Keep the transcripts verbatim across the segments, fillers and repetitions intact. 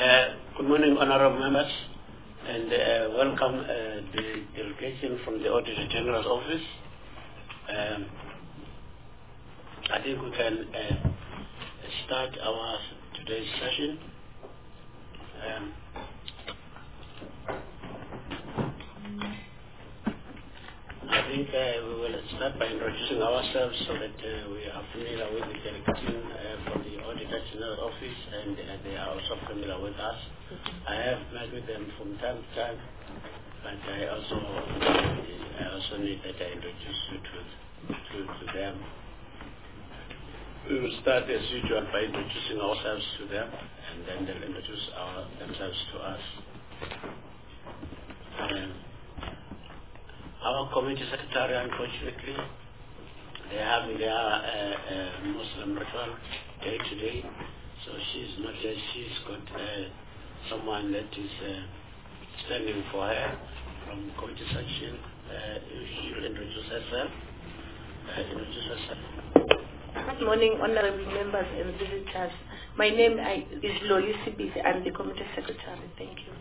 Uh, good morning, honorable members, and uh, welcome uh, the delegation from the Auditor General's office. Um, I think we can uh, start our today's session. Um, I think uh, we will start by introducing ourselves so that uh, we are familiar with the delegation uh, from the Auditor General office, and uh, they are also familiar with us. I have met with them from time to time, but I also I also need that I introduce you to to, to them. We will start as usual by introducing ourselves to them, and then they'll introduce our, themselves to us. Um, our committee secretary, unfortunately, they have their uh, uh, Muslim ritual day to day, so she's not here. She's got uh, someone that is uh, standing for her from committee section. Uh, she will introduce herself. Uh, introduce herself. Good morning, honorable members and visitors. My name I, is Loli Sibisi. I'm the committee secretary. Thank you.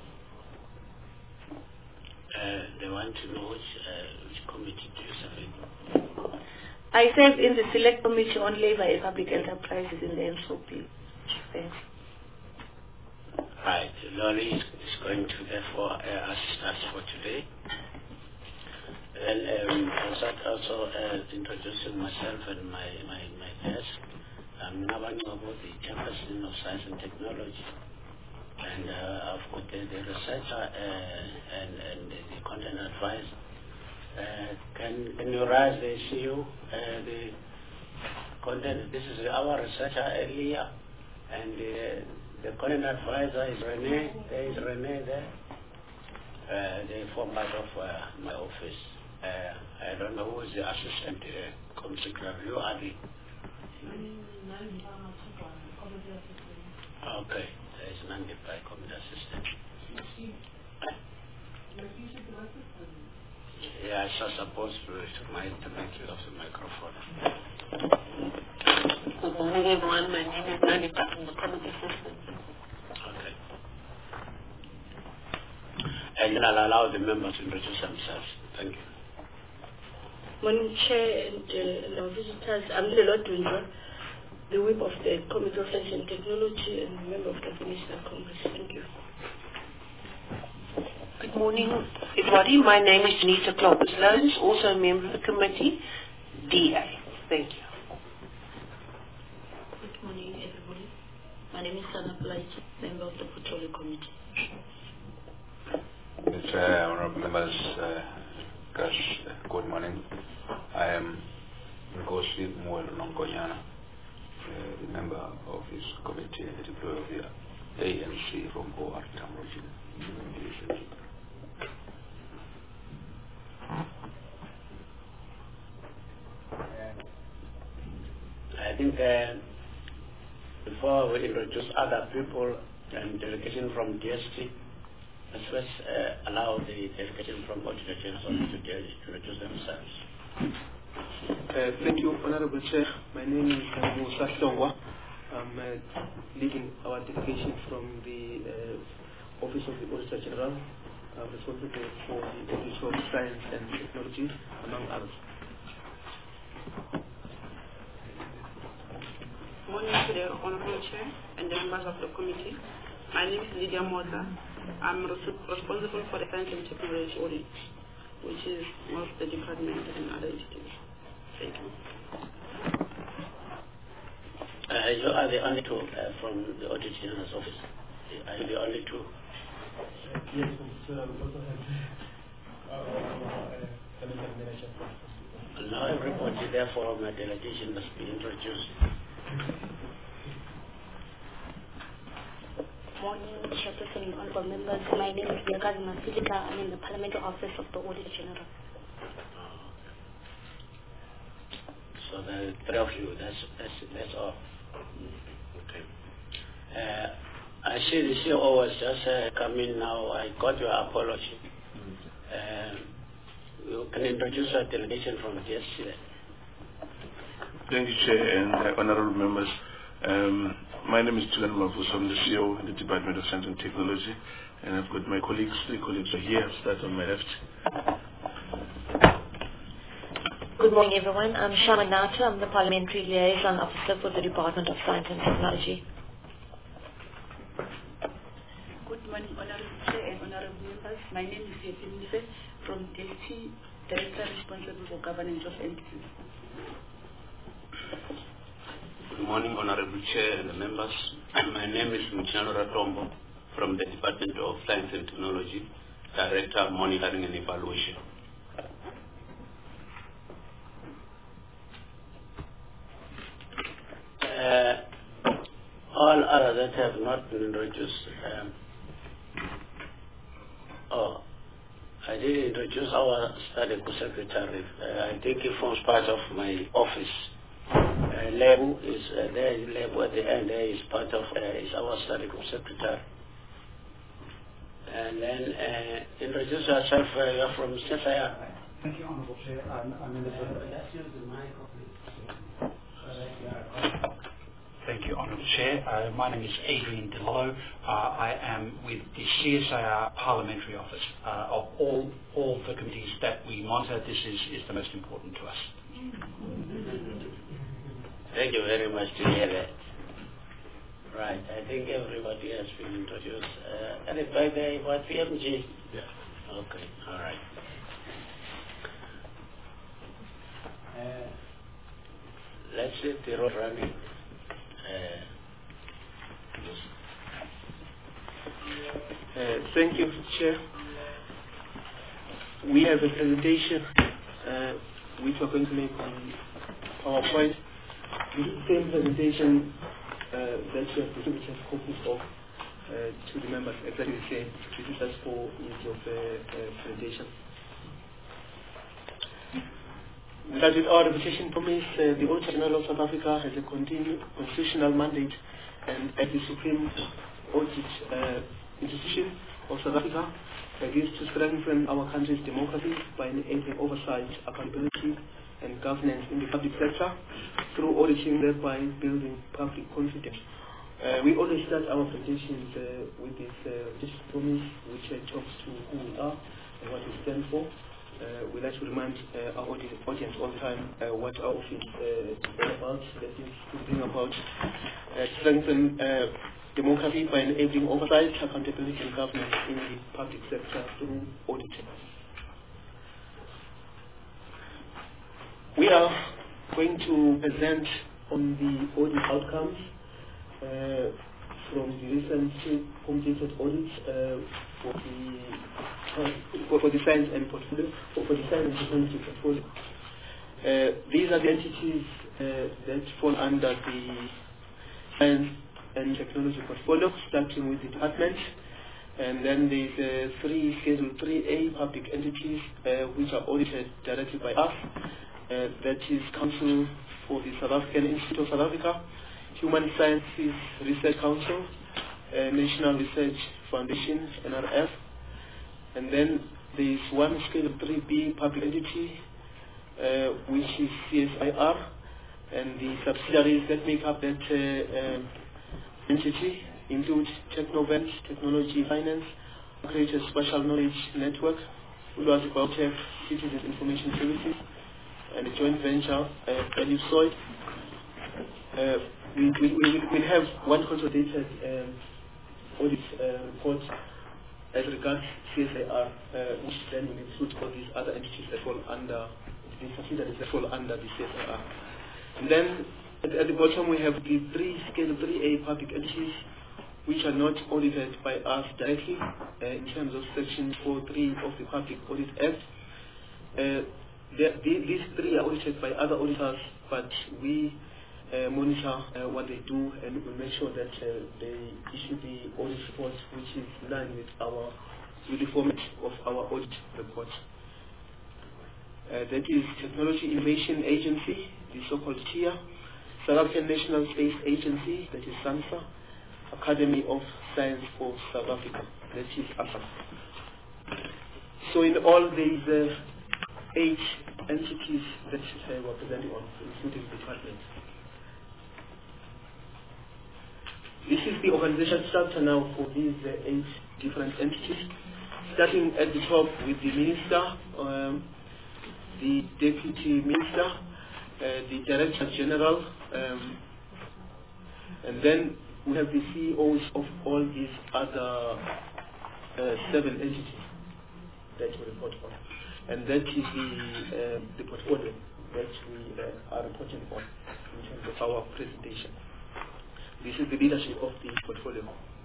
Uh, they want to know which, uh, which committee do you serve in? I serve in the Select Committee on Labour and Public Enterprises in the N S O P. Thanks. Right. Lori is, is going to therefore uh, assist us for today. And um, I'll start also uh, introducing myself and my, my, my desk. I'm Nabani about the Chairperson of Science and Technology. And uh, I've got the, the researcher uh, and, and the content advisor. Uh, can, can you rise the C E O? Uh, the content, this is our researcher earlier, and uh, the content advisor is Renee. There is Renee there. Uh, they form part of uh, my office. Uh, I don't know who is the assistant uh, committee secretary. You are the. Okay. There is Nandi by committee assistant. Yeah, I shall suppose to, to, my, to make use of the microphone. Good morning, everyone. My name is Nandi from the committee assistant. Okay. And then I'll allow the members to introduce themselves. Thank you. Morning, Chair and, uh, and our visitors. I'm Lelo Dunjwa, the whip of the Committee of Science and Technology and member of the National Congress. Thank you. Good morning, everybody. My name is Janita Kloppers-Loans, also a member of the committee, D A. Thank you. Good morning, everybody. My name is Sana Blight, member of the Portfolio Committee. It's, uh, honorable members, uh, Gosh, uh, good morning. I am Ngosi Muel Nongonyana, uh, the member of this committee, the employee of the A N C from O R Tamroji. I think uh, before we introduce other people and delegation from D S T, let's first uh, allow the delegation from Auditor General's office to introduce themselves. Uh, thank you, Honorable Chair. My name is Musa Songwa. I'm uh, leading our delegation from the uh, Office of the Auditor General, uh, responsible for the Office of Science and Technology, among others. Morning to the Honorable Chair and the members of the committee. My name is Lydia Mota. I'm res responsible for the Science and Technology audit, which is one of the department and other entities. Thank you. Uh, you are the only two uh, from the Auditor General's office. Are you the only two? Yes, sir. We also have our calendar manager. Now everybody therefore my delegation must be introduced. Morning, Chairperson and honorable members. My name is Yagazi Masilika. I'm in the Parliamentary Office of the Auditor General. So the three of you, that's, that's, that's all. Okay. Uh, I see the C O O was just uh, coming now. I got your apology. Uh, you can introduce a delegation from D S C then. Thank you, Chair and uh, honorable members. Um, my name is Julian Mavuso. I'm the C E O in the Department of Science and Technology, and I've got my colleagues, three colleagues are here. I'll start on my left. Good morning, everyone. I'm Shama Nata. I'm the Parliamentary Liaison Officer for the Department of Science and Technology. Good morning, Honorable Chair and Honorable Members. My name is Yeti Mise from D S T, Director responsible for governance of entities. Good morning, Honorable Chair and the members. My name is Mchinalo Ratombo from the Department of Science and Technology, Director Monitoring and Evaluation. Uh, all others that have not been introduced. Um, oh, I did introduce our study secretary. Uh, I think he forms part of my office. Uh, Lebu is uh, there. Lebu at the end there is part of uh, is our study secretary. And then uh, introduce yourself. Uh, you're from C S I R. Thank you, Honorable Chair. I'm, I'm in the. Let's use the mic, please. Thank you, Honourable Chair. Uh, my name is Adrian DeLillo. Uh, I am with the C S I R Parliamentary Office. Uh, of all all the committees that we monitor, this is, is the most important to us. Thank you very much to hear that. Right, I think everybody has been introduced. Uh, and by the what P M G? Yeah. Okay, all right. Uh, let's hit the road running. Uh, uh, thank you, Chair. We have a presentation uh, which we're going to make on PowerPoint. This is the same presentation uh, that we have distributed copies of uh, to the members, exactly the same. This is just for ease of uh, uh, presentation. That with our reputation promise, uh, the Auditor General of South Africa has a continu constitutional mandate and as the Supreme Audit uh, Institution of South Africa, uh, is to strengthen our country's democracy by enabling oversight, accountability and governance in the public sector through auditing, thereby building public confidence. Uh, we always start our presentations uh, with this uh, promise, which uh, talks to who we are and what we stand for. Uh, we like to remind uh, our audience, audience all the time uh, what our office uh, is all about. That is to bring about uh, strengthen uh, democracy by enabling oversight, accountability and governance in the public sector through auditing. We are going to present on the audit outcomes uh, from the recent completed audits uh, for the uh, for, for the science and portfolio, or for the science and technology portfolio. Uh, these are the entities uh, that fall under the science and technology portfolio, starting with the department, and then there's uh, three Schedule three A public entities uh, which are audited directly by us. Uh, that is Council for the South African Institute of South Africa, Human Sciences Research Council, uh, National Research Foundation, N R F, and then there is one Schedule three B public entity, uh, which is C S I R, and the subsidiaries that make up that uh, um, entity include Technovent, Technology Finance, Creative Special Knowledge Network, Ulwazi Biotech, Citizen Information Services, and a joint venture, uh, Ellipsoid. Uh, we, we, we will have one consolidated um, audit uh, report as regards C S I R, uh, which then will include all these other entities that fall under, the subsidiaries that fall under the C S I R. And then at, at the bottom we have the three Schedule three A public entities which are not audited by us directly uh, in terms of Section four point three of the Public Audit Act. Uh, the, the, these three are audited by other auditors, but we uh, monitor uh, what they do and we make sure that uh, they issue the audit report which is in line with our with the format of our audit report. Uh, that is Technology Innovation Agency, the so-called T I A, South African National Space Agency, that is SANSA, Academy of Science for South Africa, that is A S A. So in all there is uh, eight entities that uh, we're presenting on, including departments. this is the organization structure now for these uh, eight different entities, starting at the top with the minister, um, the deputy minister, uh, the director general, um, and then we have the C E Os of all these other uh, seven entities that we report on. And that is the, uh, the portfolio that we uh, are reporting on in terms of our presentation. This is the leadership of the portfolio.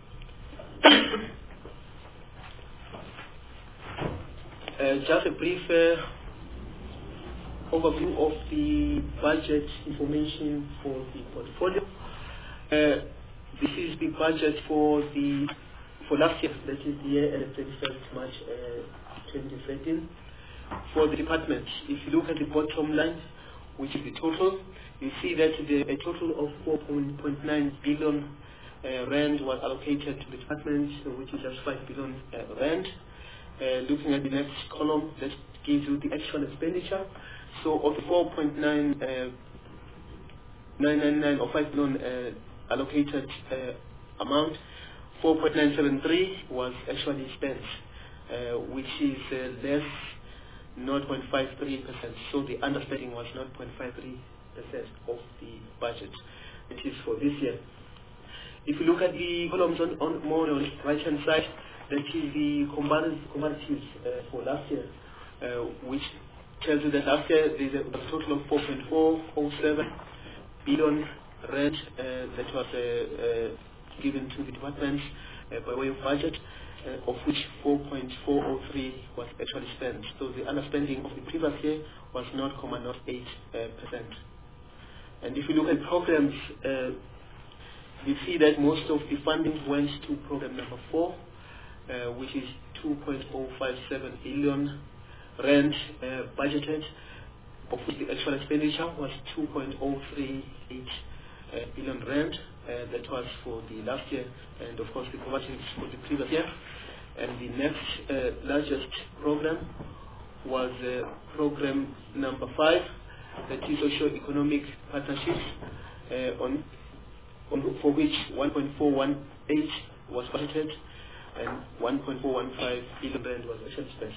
uh, just a brief uh, overview of the budget information for the portfolio. Uh, this is the budget for the for last year, that is the year ended thirty-first March uh, twenty thirteen. For the department, if you look at the bottom line, which is the total, you see that the, a total of four point nine billion uh, rand was allocated to the department, which is just five billion uh, rand. Uh, looking at the next column, that gives you the actual expenditure. So of the four point nine nine nine or five billion uh, allocated uh, amount, four point nine seven three was actually spent, uh, which is uh, less zero point five three percent. So the underspending was zero point five three percent of the budget, which is for this year. If you look at the columns on, on more on the right hand side, that is the comparatives uh, for last year, uh, which tells you that last year there was a total of four point four oh seven billion rand uh, that was uh, uh, given to the department uh, by way of budget, uh, of which four point four oh three was actually spent. So the underspending of the previous year was zero point zero eight percent. And if you look at programs, uh, you see that most of the funding went to program number four, uh, which is two point oh five seven billion rand uh, budgeted, of which the actual expenditure was two point oh three eight uh, billion rand. Uh, that was for the last year, and of course the conversion for the previous year. And the next uh, largest program was uh, program number five, that is socio-economic partnerships, uh, on, on for which one point four one eight was budgeted, and one point four one five billion rand was actually spent.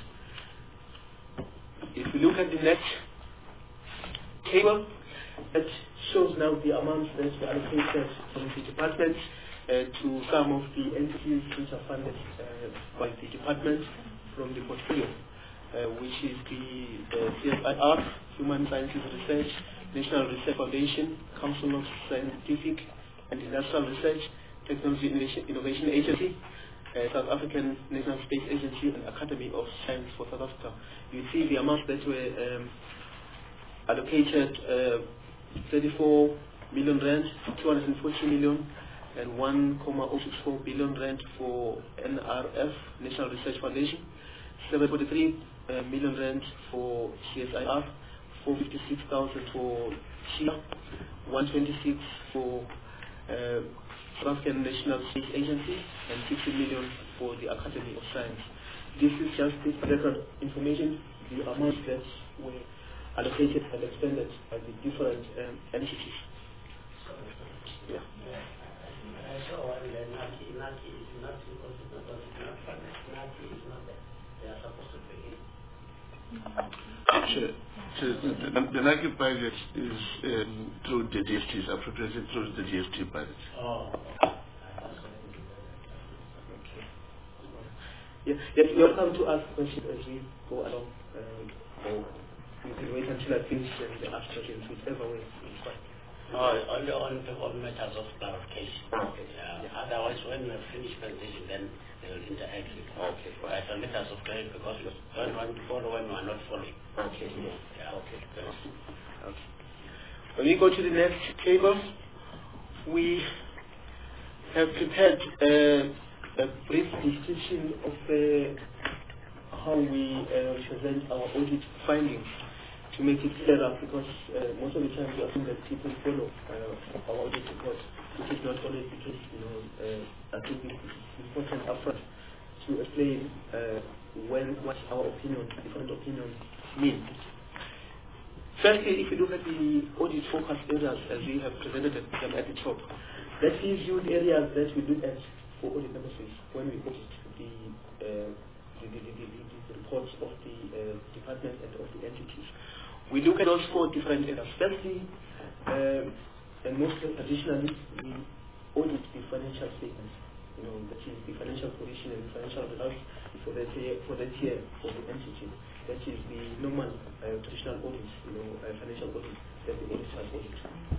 If we look at the next table, that shows now the amounts that were allocated from the department uh, to some of the entities which are funded uh, by the department from the portfolio, uh, which is the uh, C S I R, Human Sciences Research, National Research Foundation, Council of Scientific and Industrial Research, Technology Innovation, Innovation Agency, uh, South African National Space Agency, and Academy of Science for South Africa. You see the amounts that were um, allocated, uh, thirty-four million rand, two hundred forty million, and one point zero six four billion rand for N R F, National Research Foundation, seven hundred forty-three uh, million rand for C S I R, four hundred fifty-six thousand for C I A, one hundred twenty-six for uh, South African National Space Agency, and sixty million for the Academy of Science. This is just this record information, the amounts that were allocated and expended by the different um, entities. Yeah. So, and then Naki, Naki is not supposed to because it's not funded. Naki is not there. They are supposed to pay it. Sure. So the, the, the Naki budget is um, through the D S T, is appropriated through the D S T budget. Oh. Yeah, yes, you're welcome to ask questions as we go along. Um, or you can wait until I finish and ask questions, whichever way is fine. No, only on, on matters of clarification. Okay. Yeah. Yeah. Otherwise, when we finish presentation, then they will interact with you. Okay. Right, on matters of clarification, because you don't want to follow when you are not following. Okay. Yeah. Yeah. Okay. Okay. When we go to the next table, we have prepared uh, a brief description of uh, how we uh, present our audit findings to make it clearer, because uh, most of the time we assume that people follow uh, our audit report, which is not always the case. You know, uh, I think it's important upfront to explain uh, when what our opinion, different opinions mean. Firstly, if you look at the audit focus areas as we have presented them at the top, That gives you the areas that we look at for audit purposes when we audit the, uh, the, the, the, the, the reports of the uh, department and of the entities. We look at those four different areas. Firstly, uh, and most traditionally, we audit the financial statements. You know, that is the financial position and the financial results for that year, for that year for the entity. That is the normal uh, traditional audit, you know, uh, financial audit that the auditors audit.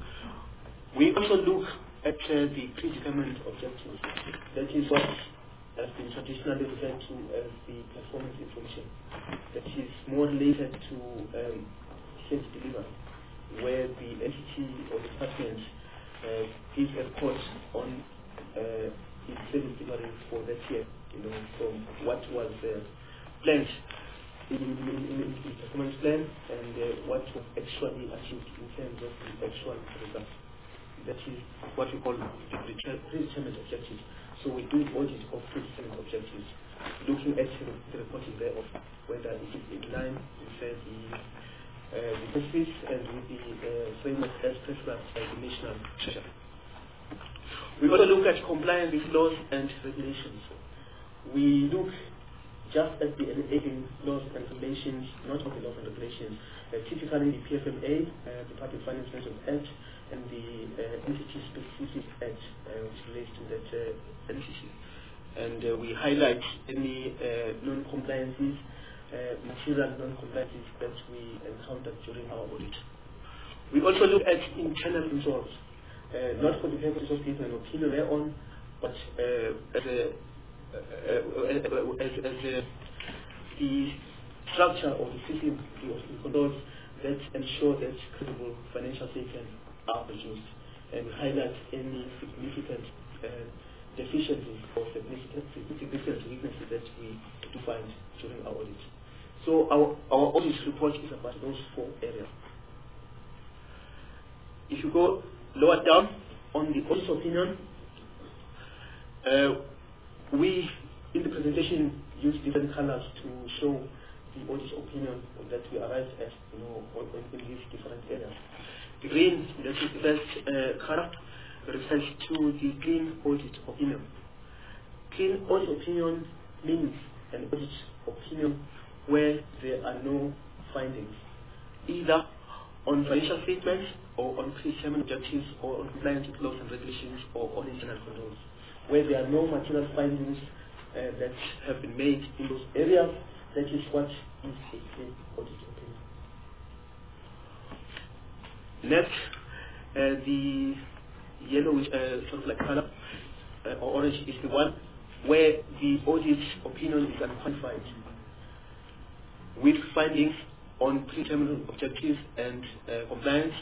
We also look at uh, the predetermined objectives. That is what has been traditionally referred to as the performance information. That is more related to um, service delivery, where the entity or department uh, gives a report on uh, its service delivery for that year, you know, from what was uh, planned in, in, in, in the performance plan and uh, what was actually achieved in terms of the actual results. That is what we call the predetermined objectives. So we do audit of predetermined objectives, looking at the, the reporting thereof, whether it is in line with uh, the uh, the benefits and with the uh, framework as prescribed by the national treasury. We also look at compliance with laws and regulations. We look just at the enabling laws and regulations, not only laws and regulations. Uh, typically, the P F M A, uh, the Public Finance Management Act, and the uh, entity-specific act, uh, which relates to that uh, entity. And uh, we highlight any uh, non-compliances, uh, material non-compliances that we encountered during our audit. We also look at internal controls, uh, not for the purpose of giving an opinion thereon, but uh, as a Uh, as, as uh, the structure of the system, the, the controls that ensure that credible financial statements are produced and highlight any significant uh, deficiencies or significant, significant weaknesses that we do find during our audit. So our, our audit report is about those four areas. If you go lower down on the audit opinion, uh, we, in the presentation, use different colors to show the audit opinion that we arrived at, you know, in these different areas. The green, that is the first uh, color, refers to the clean audit opinion. Clean audit opinion means an audit opinion where there are no findings, either on financial statements or on predetermined objectives or on compliance with laws and regulations or on internal controls, where there are no material findings uh, that have been made in those areas. That is what is a clean audit opinion. Next, uh, the yellowish uh, sort of like color uh, or orange is the one where the audit opinion is unqualified, with findings on predetermined objectives and uh, compliance.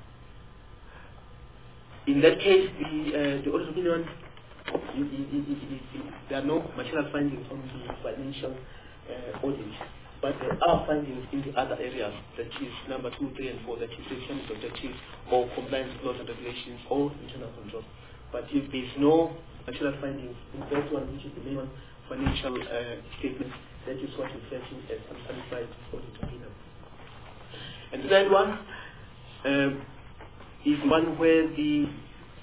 In that case, the, uh, the audit opinion, it, it, it, it, it, there are no material findings on the financial uh, audit, but there are findings in the other areas, that is number two, three, and four, that is predetermined objectives or compliance with laws and regulations or internal control. But if there is no material findings in that one, which is the main one, financial uh, statement, that is what we refer to as unqualified audit opinion. And the third one um, is one where the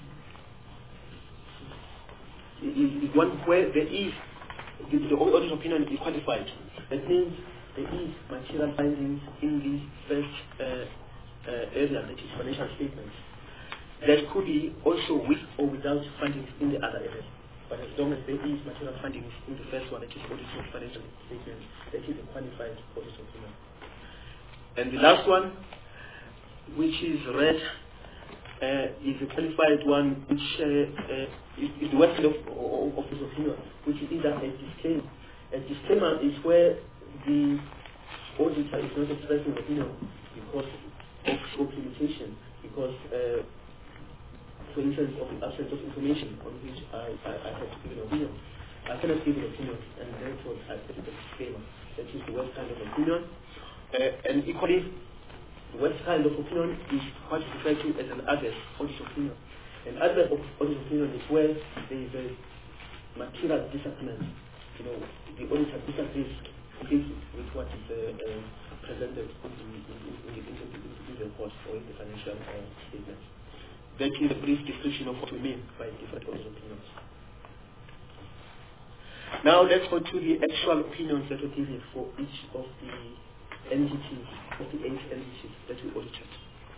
is one where there is the, the audit opinion is qualified. That means there is material findings in the first uh, uh, area, that is financial statements. That could be also with or without findings in the other areas. But as long as there is material findings in the first one, that is audit of financial statements, that is a qualified audit opinion. And the last one, which is red, uh, is a qualified one, which uh, uh, is, is the website of, of, of this opinion, which is either a disclaimer. A disclaimer is where the auditor is not expressing opinion because of scope limitation, because, uh, for instance, of the absence of information on which I, I, I have to give an opinion. I cannot give an opinion, and therefore I put a disclaimer. That is the worst kind of opinion. Uh, and equally, the worst kind of opinion is what is referred to as an adverse audit opinion. An adverse audit opinion is where there is a material disagreement. You know, the auditor disagrees completely with what is uh, uh, presented in the, in, in, in, in, in the report or in the financial uh, statement. That is a brief description of what we mean by different audit opinions. Now let's go to the actual opinions that were given for each of the entities, of the eight entities that we audited.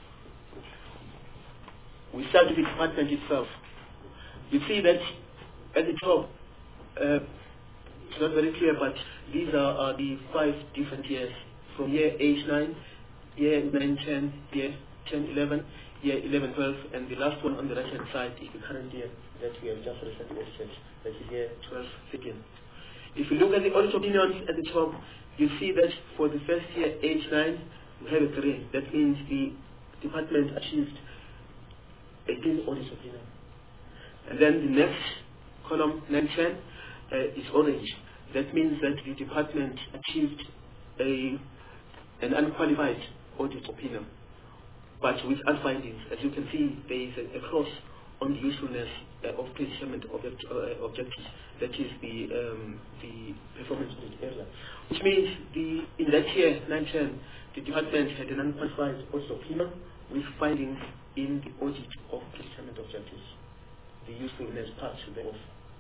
We start with the department itself. You see that at the top, uh, it's not very clear, but these are, are the five different years, from year H nine, year nine ten, year ten eleven, year eleven twelve, and the last one on the right hand side is the current year that we have just recently audited, that is year twelve thirteen. If you look at the audit opinions at the top, you see that for the first year H nine, we have a green. That means the department achieved a green audit opinion. And then the next column, nine ten, uh, is orange. That means that the department achieved a an unqualified audit opinion, but with other findings. As you can see, there is a, a cross on the usefulness uh, of predetermined object, uh, objectives. That is the um, the performance audit area, which means the in that year nine ten, the department had an unqualified audit opinion with findings in the audit of predetermined objectives, the usefulness part thereof.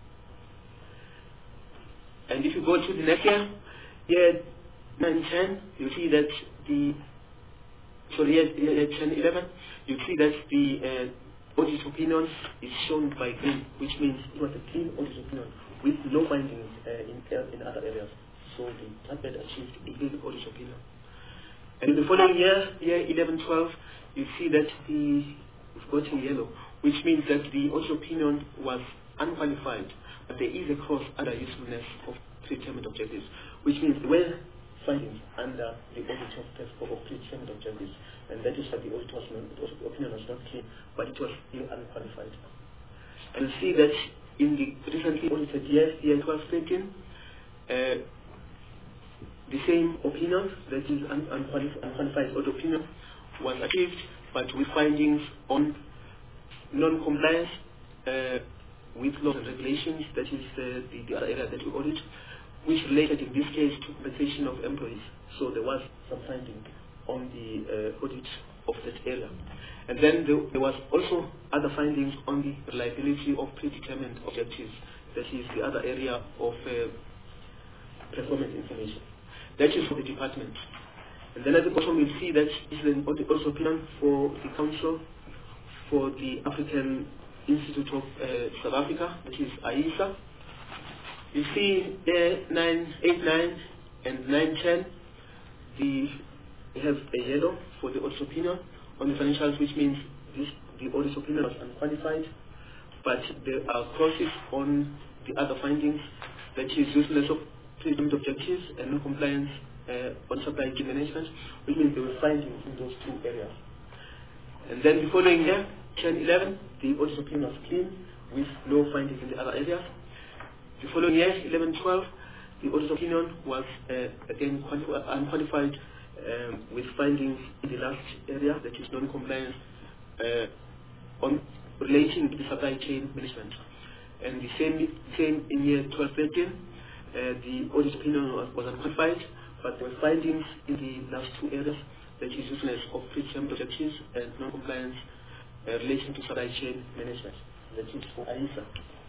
And if you go to the next year, year nine ten, you see that the, sorry, year, year ten eleven, you see that the uh, audit opinion is shown by green, which means it was a clean audit opinion with no findings uh, in, uh, in other areas. So the department achieved a clean audit opinion. And in the following year, year eleven twelve, you see that the, we've got in yellow, which means that the audit opinion was unqualified, but there is a cross under usefulness of predetermined objectives, which means there were findings under the audit of, of predetermined objectives, and that is why the audit, was not, the audit opinion was not clean, but it was still unqualified. And you see that in the recently audited year, year twelve thirteen, uh, the same opinion, that is un unqualified, unqualified audit opinion, was achieved, but with findings on non-compliance uh, with laws and regulations, that is uh, the, the other area that we audit, which related in this case to compensation of employees. So there was some finding on the uh, audit of that area. And then there, there was also other findings on the reliability of predetermined objectives, that is the other area of uh, performance information. That is for the department. And then at the bottom we'll see that this is an audit also opinion for the Council for the African Institute of uh, South Africa, that is A I S A. You see there nine, eight, nine, and nine, ten. The we have a yellow for the audit opinion on the financials, which means this the audit opinion was unqualified, but there are crosses on the other findings, that is usefulness of predetermined objectives and non-compliance uh, on supply chain management, which means there were findings in those two areas. And then the following year, ten eleven, the audit opinion was clean with no findings in the other areas. The following year, eleven twelve, the audit opinion was uh, again unqualified um, with findings in the last area, that is non-compliance uh, on relating to the supply chain management. And the same, same in year twelve thirteen, uh, the audit opinion was, was unqualified, but there were findings in the last two areas, that is usefulness of predetermined objectives and non-compliance uh, relation to supply chain management. That is for A I S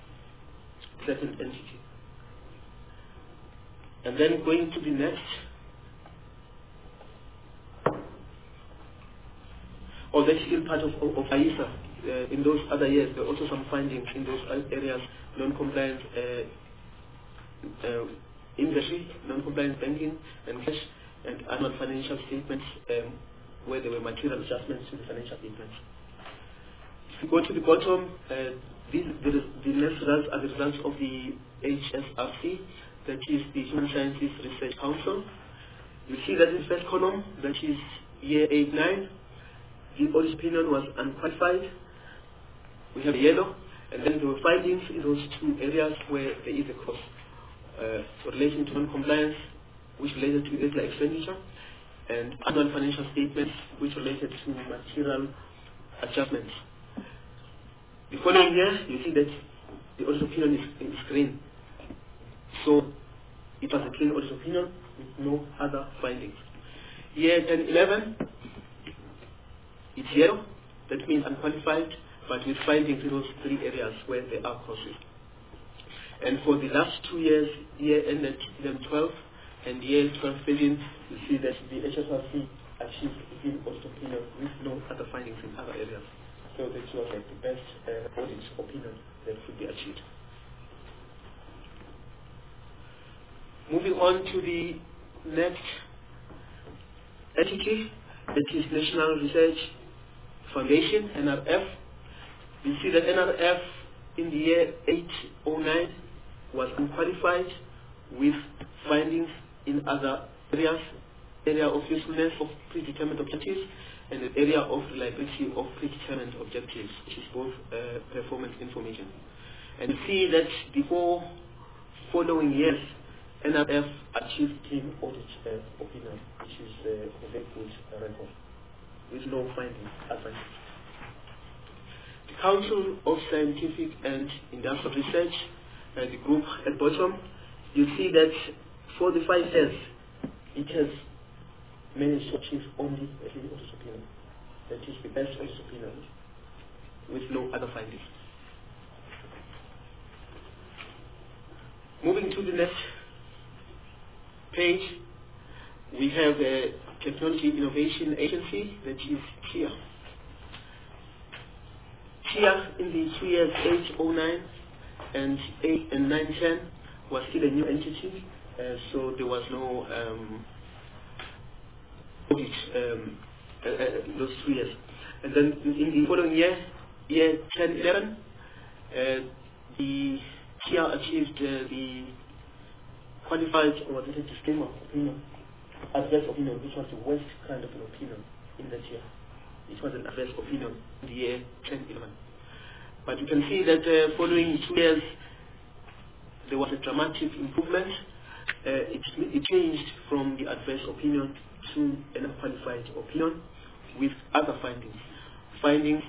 A, second entity. And then going to the next, oh, that's still part of, of, of A I S A. Uh, in those other years, there are also some findings in those areas, non-compliance uh, uh, industry, non-compliance banking and cash, and annual financial statements um, where there were material adjustments to the financial statements. If you go to the bottom, uh, these, the, the next results are the results of the H S R C, that is the Human Sciences Research Council. You see that in the first column, that is year eight nine, the audit opinion was unqualified. We have yellow, and then there were findings in those two areas where there is a cross uh, so relating to non-compliance, which related to irregular expenditure, and annual financial statements, which related to material adjustments. The following year, you see that the audit opinion is, is green. So it was a clean audit opinion with no other findings. Year ten eleven, it's yellow. That means unqualified, but with findings in those three areas where there are crosses. And for the last two years, year ended eleven twelve and year twelve thirteen, you see that the H S R C achieved within audit opinion with no other findings in other areas. So this was like the best uh, audit opinion that could be achieved. Moving on to the next entity, that is National Research Foundation, N R F. You see that N R F in the year eight oh nine was unqualified with findings in other areas, area of usefulness of predetermined objectives and the area of reliability of predetermined objectives, which is both uh, performance information. And you see that the four following years, N R F achieved clean audit uh, opinion, which is uh, a very good uh, record, with no findings advanced. The Council of Scientific and Industrial Research, uh, the group at bottom, you see that for the five years, it has managed to achieve only a clean audit opinion. That is the best audit opinion, with no other findings. Moving to the next page, we have a Technology Innovation Agency, that is T I A. T I A in the two years eight oh nine and eight and nine ten was still a new entity, uh, so there was no um, audit um, uh, uh, those two years. And then in the following year, year ten eleven, uh, the T I A achieved uh, the qualified, or what is it, disclaimer opinion, adverse opinion, which was the worst kind of an opinion in that year. It was an adverse opinion in the year ten eleven. But you can see that uh, following two years, there was a dramatic improvement. Uh, it, it changed from the adverse opinion to an unqualified opinion with other findings. Findings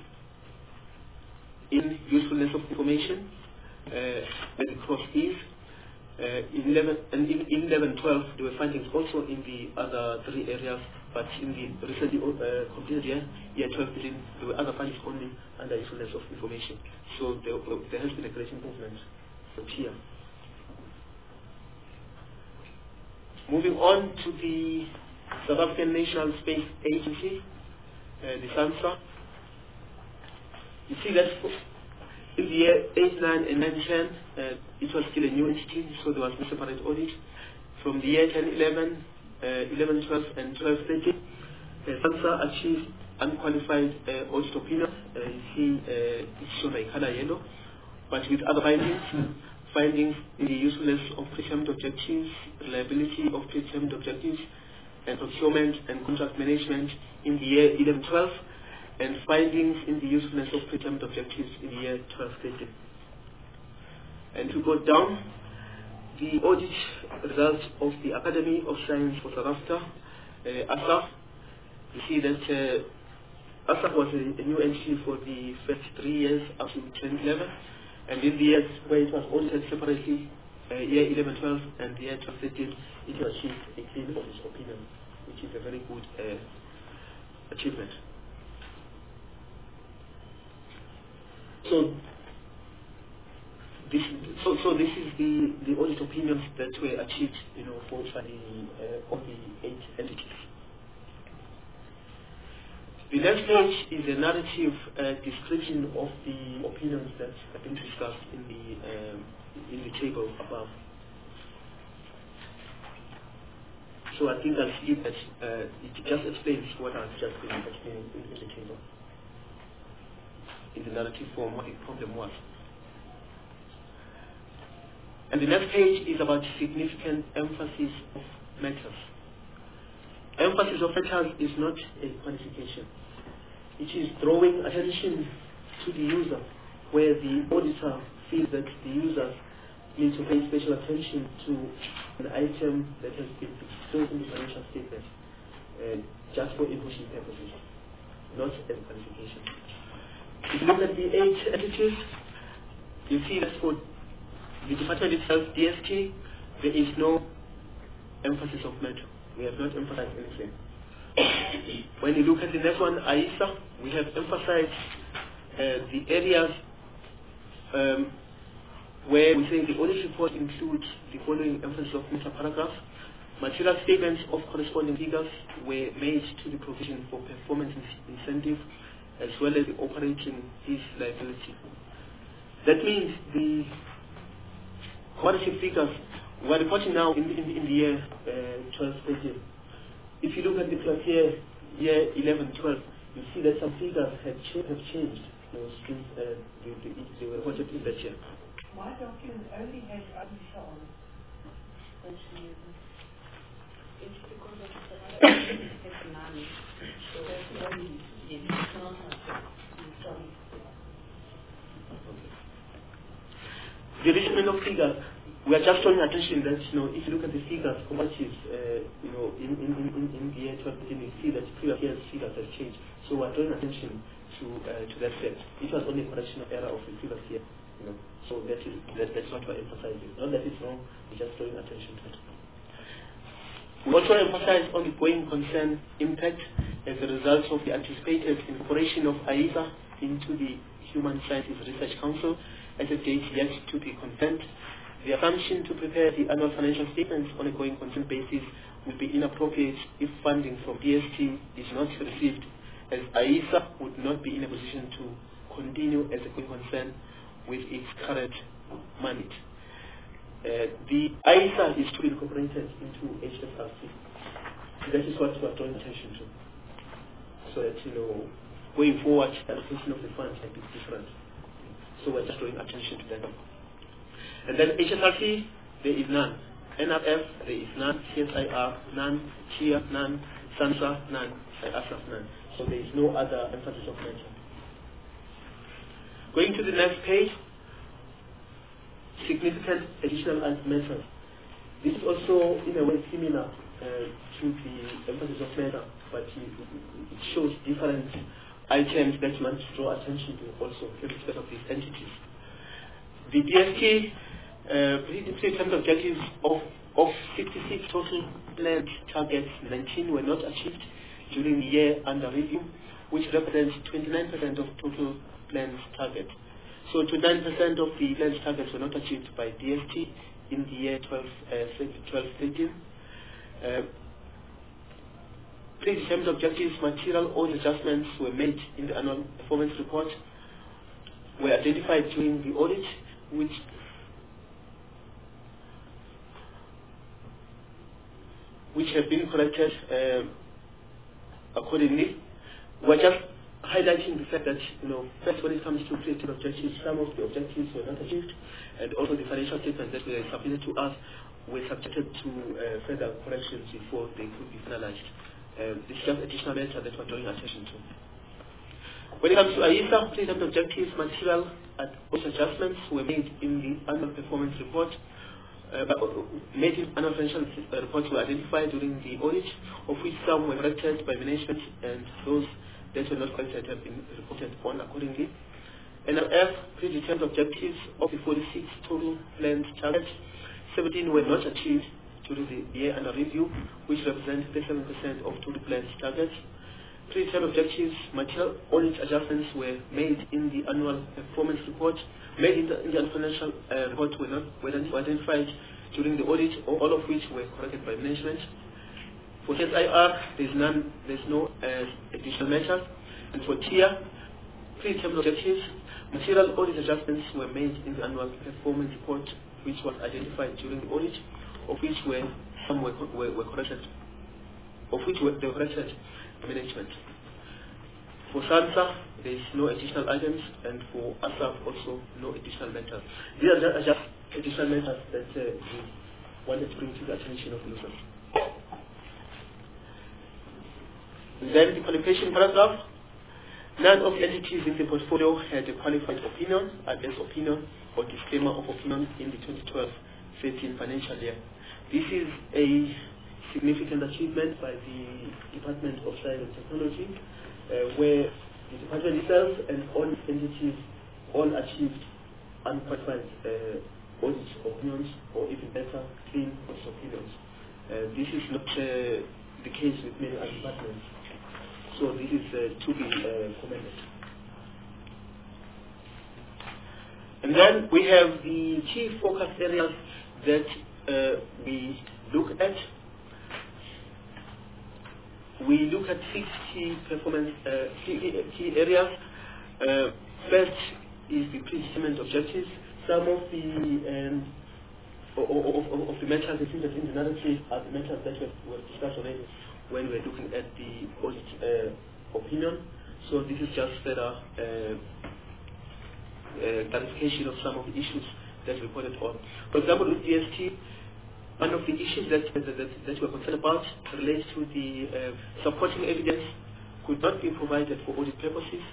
in usefulness of information, uh, where the cross is. Uh, in eleven and in, in eleven twelve, there were findings also in the other three areas, but in the recently uh, completed year, year twelve thirteen, there were other findings only under usefulness of information. So there, uh, there has been a great improvement here. Moving on to the South African National Space Agency, uh, the SANSA. You see that in the year eight nine and nine ten, uh, it was still a new entity, so there was no separate audit. From the year ten eleven, uh, eleven twelve, and twelve thirteen, uh, SANSA achieved unqualified uh, audit opinion. Uh, you see uh, it's shown by color yellow, but with other findings. Findings in the usefulness of predetermined objectives, reliability of predetermined objectives, and procurement and contract management in the year eleven twelve, and findings in the usefulness of predetermined objectives in the year twelve thirteen. And to go down, the audit results of the Academy of Science for South Africa, uh, A S A F. You see that uh, A S A F was a, a new entity for the first three years up to ten eleven. And in the years where it was audited separately, uh, year eleven twelve and year twelve thirteen, it achieved a clean audit opinion, which is a very good uh, achievement. So this, so, so this is the, the audit opinions that were achieved, you know, for the uh, all the eight entities. The next page is a narrative uh, description of the opinions that have been discussed in the um, in the table above. So I think I'll skip that. Uh, it just explains what I've just been explaining in, in the table, in the narrative form, what the problem was. And the next page is about significant emphasis of matters. Emphasis of matters is not a qualification. It is drawing attention to the user, where the auditor feels that the users need to pay special attention to an item that has been disclosed in the financial statement, uh, just for inpushing purposes, not as a qualification. If you look at the eight entities, you see that for the department itself, D S T, there is no emphasis of matter. We have not emphasized anything. When you look at the next one, A I S A, we have emphasized uh, the areas um, where we say the audit report includes the following emphasis of meta paragraphs. Material statements of corresponding figures were made to the provision for performance incentive as well as the operating lease liability. That means the comparative figures we're reporting now in, in, in the year uh, twelve thirteen. If you look at the previous year, year eleven twelve, you see that some figures have, cha have changed, you know, since uh, they, they, they were reported in that year. My document only has Abisha on it. It's because of the name. So that's only the additional of figures, we are just drawing attention that, you know, if you look at the figures, comparative, uh, you know, in, in, in, in the year twelve thirteen, you see that previous year's figures have changed. So we are drawing attention to uh, to that fact. It was only a correction of error of the previous year, you know. So that is that, that's what we are emphasizing. Not that it's wrong, we're just drawing attention to it. We also emphasize on the going concern impact as a result of the anticipated incorporation of A I S A into the Human Sciences Research Council at a date yet to be confirmed. The assumption to prepare the annual financial statements on a going concern basis will be inappropriate if funding from D S T is not received, as A I S A would not be in a position to continue as a going concern with its current mandate. Uh, the A I S A is to be incorporated into H S R C. That is what we are drawing attention to. So that, you know, going forward, the allocation of the funds might be different. So we're just drawing attention to that. And then H S R C, there is none. N R F, there is none. C S I R, none. C I A, none. SANSA, none. A S A F, none. So there is no other emphasis of mention. Going to the next page, significant additional measures. This is also in a way similar uh, to the emphasis of measure, but it, it shows different items that you want to draw attention to also in respect of these entities. The D S T uh, pre-term objectives of, of sixty-six total planned targets, nineteen were not achieved during the year under review, which represents twenty-nine percent of total planned targets. So twenty-nine percent of the planned targets were not achieved by D S T in the year twelve thirteen. Uh, Predetermined objectives, material audit adjustments were made in the annual performance report, were identified during the audit, which which have been corrected uh, accordingly. We're just highlighting the fact that, you know, first when it comes to creative objectives, some of the objectives were not achieved, and also the financial statements that were submitted to us were subjected to uh, further corrections before they could be finalized. Uh, this is just additional data that we're drawing attention to. When it comes to A I S A, predetermined objectives, material and also adjustments were made in the annual performance report. Uh, but made in annual financial reports were identified during the audit, of which some were corrected by management and those that were not corrected have been reported on accordingly. N R F, predetermined objectives of the forty-six total planned targets, seventeen were not achieved during the year under review, which represents thirty-seven percent of total planned targets. Predetermined objectives, material audit adjustments were made in the annual performance report, made in the, in the financial uh, report were not were identified during the audit, all of which were corrected by management. For S I R, there's none, there's no uh, additional measures. And for T I A, predetermined objectives, material audit adjustments were made in the annual performance report, which was identified during the audit, of which were some were, were, were corrected, of which were they were corrected by management. For SANSA, there is no additional items, and for A S A F also no additional matters. These are just additional matters that uh, we wanted to bring to the attention of users. And then the qualification paragraph. None of the entities in the portfolio had a qualified opinion, adverse opinion, or disclaimer of opinion in the twenty twelve thirteen financial year. This is a significant achievement by the Department of Science and Technology, uh, where the department itself and all its entities all achieved unqualified uh, audit opinions, or even better, clean audit opinions. Uh, this is not uh, the case with many other departments. So this is uh, to be uh, commended. And then we have the key focus areas that uh, we look at. We look at six key performance uh, key, key areas. Uh, first is the pre-achievement objectives. Some of the um, of, of, of the matters that in the narrative are the matters that were discussed already when we were looking at the audit uh, opinion. So this is just further uh, uh, clarification of some of the issues that we reported on. For example, with D S T, one of the issues that that, that, that we're concerned about relates to the uh, supporting evidence could not be provided for audit purposes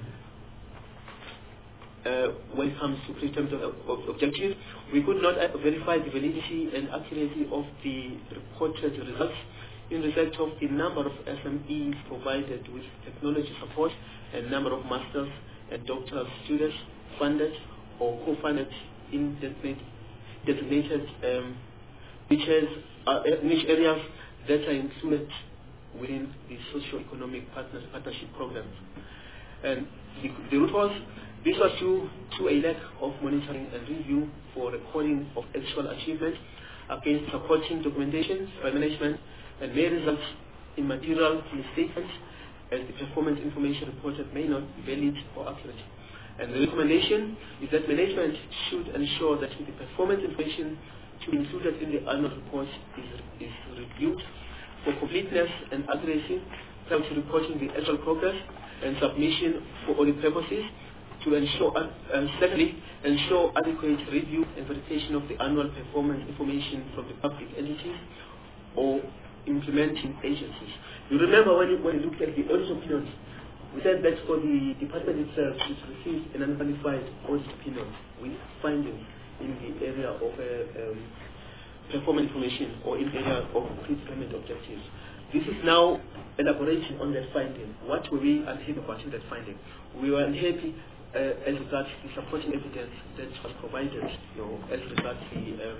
uh, when it comes to pre-term of, of objectives. We could not uh, verify the validity and accuracy of the reported results in respect of the number of S M Es provided with technology support and number of masters and doctoral students funded or co-funded in designated, designated um, niches, uh, niche areas that are included within the socio-economic partner, partnership programs. And the, the root cause, this was due to a lack of monitoring and review for recording of actual achievements against supporting documentation by management, and may result in material misstatements as the performance information reported may not be valid or accurate. And the recommendation is that management should ensure that the performance information to be included in the annual report is, is reviewed for completeness and accuracy prior to reporting the actual progress and submission for audit purposes, to ensure, uh, secondly, ensure adequate review and verification of the annual performance information from the public entities or implementing agencies. You remember when you, when you looked at the audit opinions, we said that for the department itself, it received an unqualified audit opinion with findings in the area of uh, um, performance information or in the area of pre-payment objectives. This is now elaborating on that finding. What were we unhappy about in that finding? We were unhappy uh, as regards the supporting evidence that was provided, you know, as regards the um,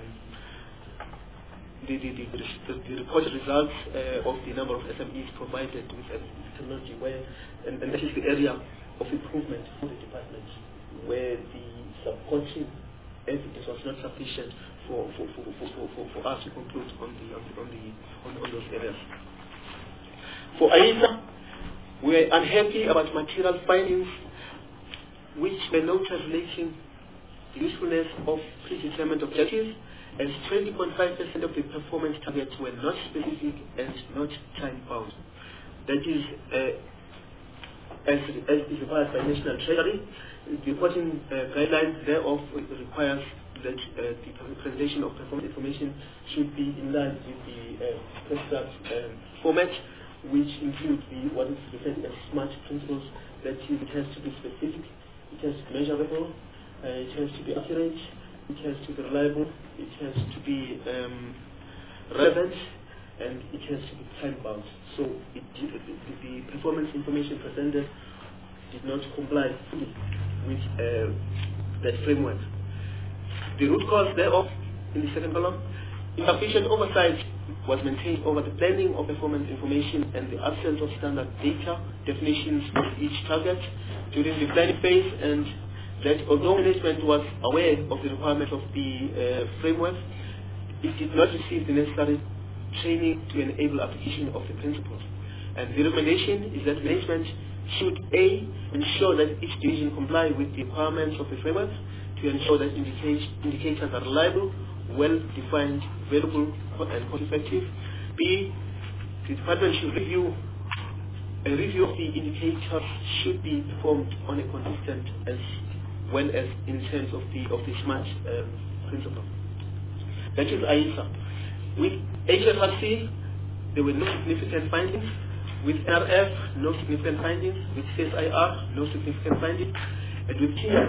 The, the, the, the, the reported results uh, of the number of S M Es provided with uh, technology, where, and, and that is the area of improvement for the department, where the supporting evidence was not sufficient for, for, for, for, for, for, for us to conclude on, the, on, the, on, the, on, on those areas. For A I S A, we are unhappy about material findings which were noted relating the usefulness of predetermined objectives, as twenty point five percent of the performance targets were not specific and not time-bound. That is, uh, as, as is required by National Treasury, the reporting uh, guidelines thereof requires that uh, the presentation of performance information should be in line with the uh, prescribed um, format, which includes the what is referred as SMART principles. That is, it has to be specific, it has to be measurable, uh, it has to be accurate, it has to be reliable, it has to be um, relevant, and it has to be time-bound. So it, the, the, the performance information presented did not comply fully with uh, that framework. The root cause thereof, in the second column, insufficient oversight was maintained over the planning of performance information and the absence of standard data definitions of each target during the planning phase, and that although management was aware of the requirements of the uh, framework, it did not receive the necessary training to enable application of the principles. And the recommendation is that management should A, ensure that each division comply with the requirements of the framework to ensure that indica- indicators are reliable, well-defined, available, and cost-effective. B, the department should review a review of the indicators should be performed on a consistent as well as in terms of the of the SMART um, principle. That is A I S A. With H S R C, there were no significant findings. With N R F, no significant findings. With C S I R, no significant findings. And with T I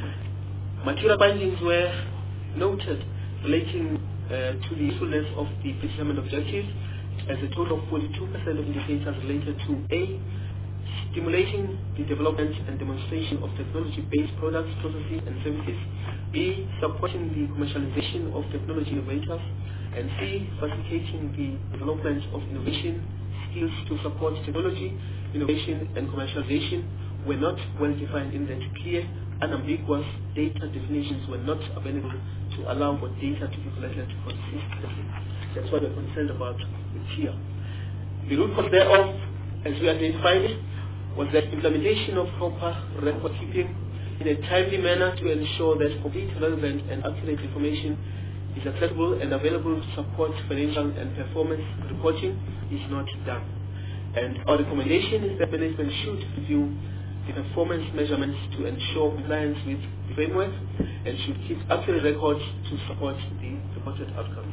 A, material findings were noted relating uh, to the usefulness of the predetermined objectives, as a total of forty-two percent of indicators related to A, stimulating the development and demonstration of technology-based products, processes, and services. B, supporting the commercialization of technology innovators. And C, facilitating the development of innovation skills to support technology, innovation, and commercialization were not well defined in that clear unambiguous data definitions were not available to allow for data to be collected consistently. That's what we're concerned about with here. The root cause thereof, as we identified it, was that implementation of proper record keeping in a timely manner to ensure that complete, relevant, and accurate information is accessible and available to support financial and performance reporting is not done. And our recommendation is that management should review the performance measurements to ensure compliance with the framework and should keep accurate records to support the reported outcomes.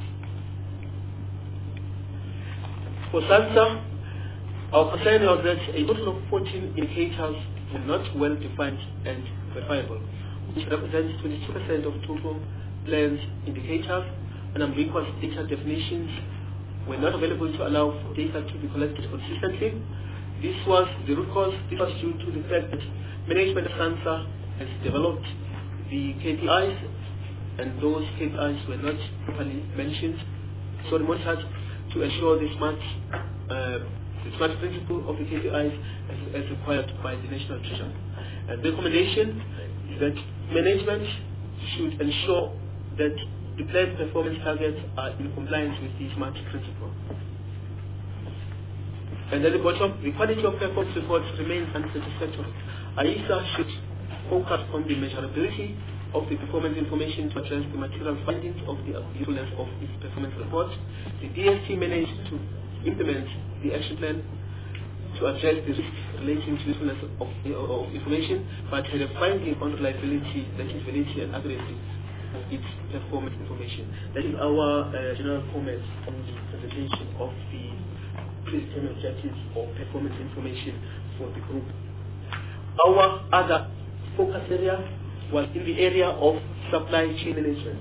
For SANSA, our concern was that a total of fourteen indicators were not well defined and verifiable, which represents twenty-two percent of total planned indicators, and ambiguous data definitions were not available to allow for data to be collected consistently. This was the root cause. This was due to the fact that management of SANSA has developed the K P Is, and those K P Is were not properly mentioned, so monitored to ensure the smart, uh, the smart principle of the K P Is as, as required by the National Treasury. And the recommendation is that management should ensure that the planned performance targets are in compliance with the SMART principle. And at the bottom, the quality of performance reports remains unsatisfactory. A I S A should focus on the measurability of the performance information to address the material findings of the usefulness of its performance report. The D S T managed to implement the action plan to address the risk relating to usefulness of, of information, but had a finding on reliability, that is validity and accuracy of its performance information. That is our uh, general comments on the presentation of the predetermined objectives or performance information for the group. Our other focus area was in the area of supply chain management.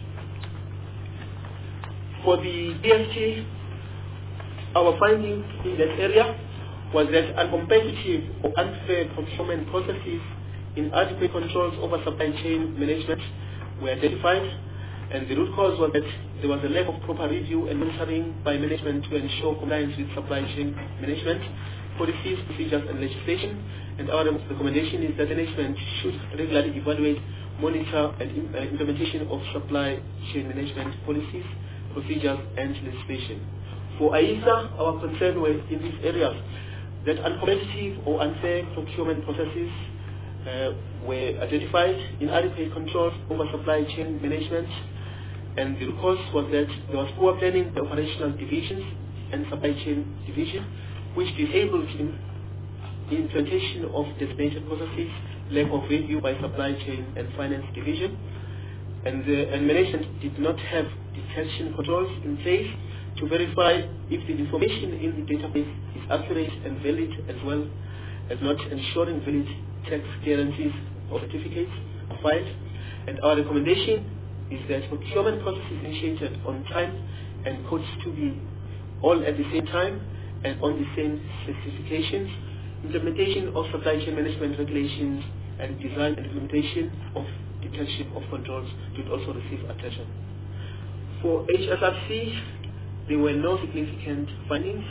For the D S T, our finding in that area was that uncompetitive or unfair procurement processes, inadequate controls over supply chain management were identified, and the root cause was that there was a lack of proper review and monitoring by management to ensure compliance with supply chain management policies, procedures, and legislation. And our recommendation is that management should regularly evaluate, monitor, and uh, implementation of supply chain management policies, procedures, and legislation. For I S A, our concern was in these areas that uncompetitive or unfair procurement processes uh, were identified, inadequate controls over supply chain management, and the cause was that there was poor planning by operational divisions and supply chain division, which disabled in the implementation of designated processes, lack of review by supply chain and finance division, and, the, and management did not have detection controls in place to verify if the information in the database is accurate and valid, as well as not ensuring valid tax guarantees or certificates are filed. And our recommendation is that procurement processes initiated on time and codes to be all at the same time and on the same specifications. Implementation of supply chain management regulations and design and implementation of detection of controls should also receive attention. For H S R C, there were no significant findings.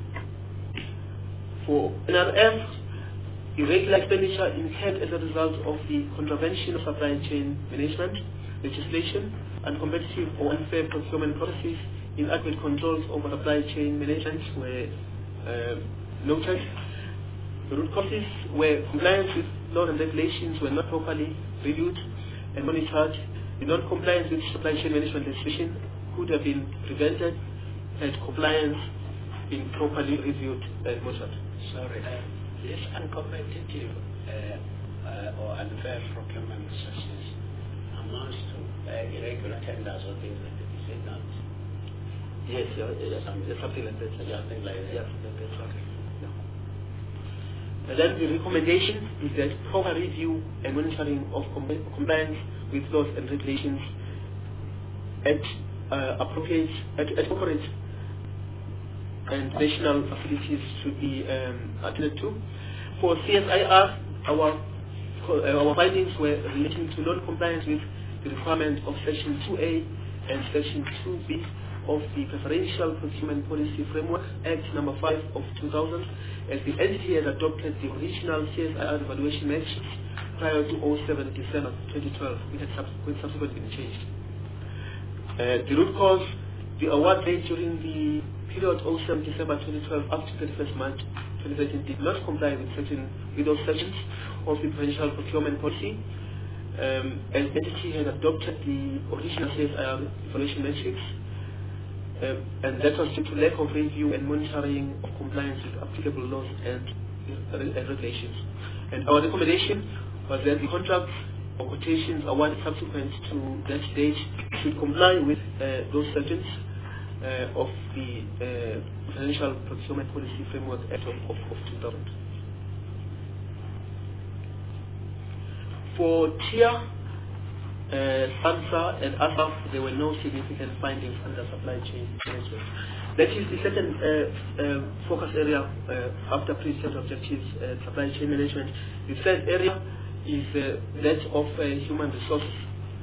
For N R F, irregular expenditure incurred as a result of the contravention of supply chain management legislation, uncompetitive or unfair procurement processes, inadequate controls over supply chain management were uh, noted. The root causes were compliance with laws and regulations were not properly reviewed and monitored. The non-compliance with supply chain management legislation could have been prevented had compliance been properly reviewed and monitored. Sorry, uh, this uncompetitive uh, uh, or unfair procurement processes amounts to uh, irregular tenders or things like that, is it not? Yes, yeah, yeah, something, something like that. Something like that. Yeah, something like that. Yeah. And then the recommendation is that proper review and monitoring of com compliance with laws and regulations at uh, appropriate, at, at appropriate and national facilities should be um, attended to. For C S I R, our uh, our findings were relating to non-compliance with the requirement of Section two A and Section two B of the Preferential Procurement Policy Framework Act number five of two thousand, as the entity had adopted the original C S I R evaluation metrics prior to oh seven December twenty twelve, which had subsequently subsequently been changed. Uh, the root cause, the award date during the period oh seven December twenty twelve up to thirty-first March twenty thirteen did not comply with certain with those sections of the Preferential Procurement Policy, um, as the entity had adopted the original C S I R evaluation metrics, um, and that was due to lack of review and monitoring of compliance with applicable laws and, uh, and regulations. And our recommendation was that the contracts or quotations awarded subsequent to that date should comply with uh, those sections uh, of the uh, Preferential Procurement Policy Framework Act of, of, of two thousand. For T I A, uh, SANSA and A S A F, there were no significant findings under supply chain management. That is the second uh, uh, focus area uh, after pre-set objectives, uh, supply chain management. The third area is uh, that of uh, human resources.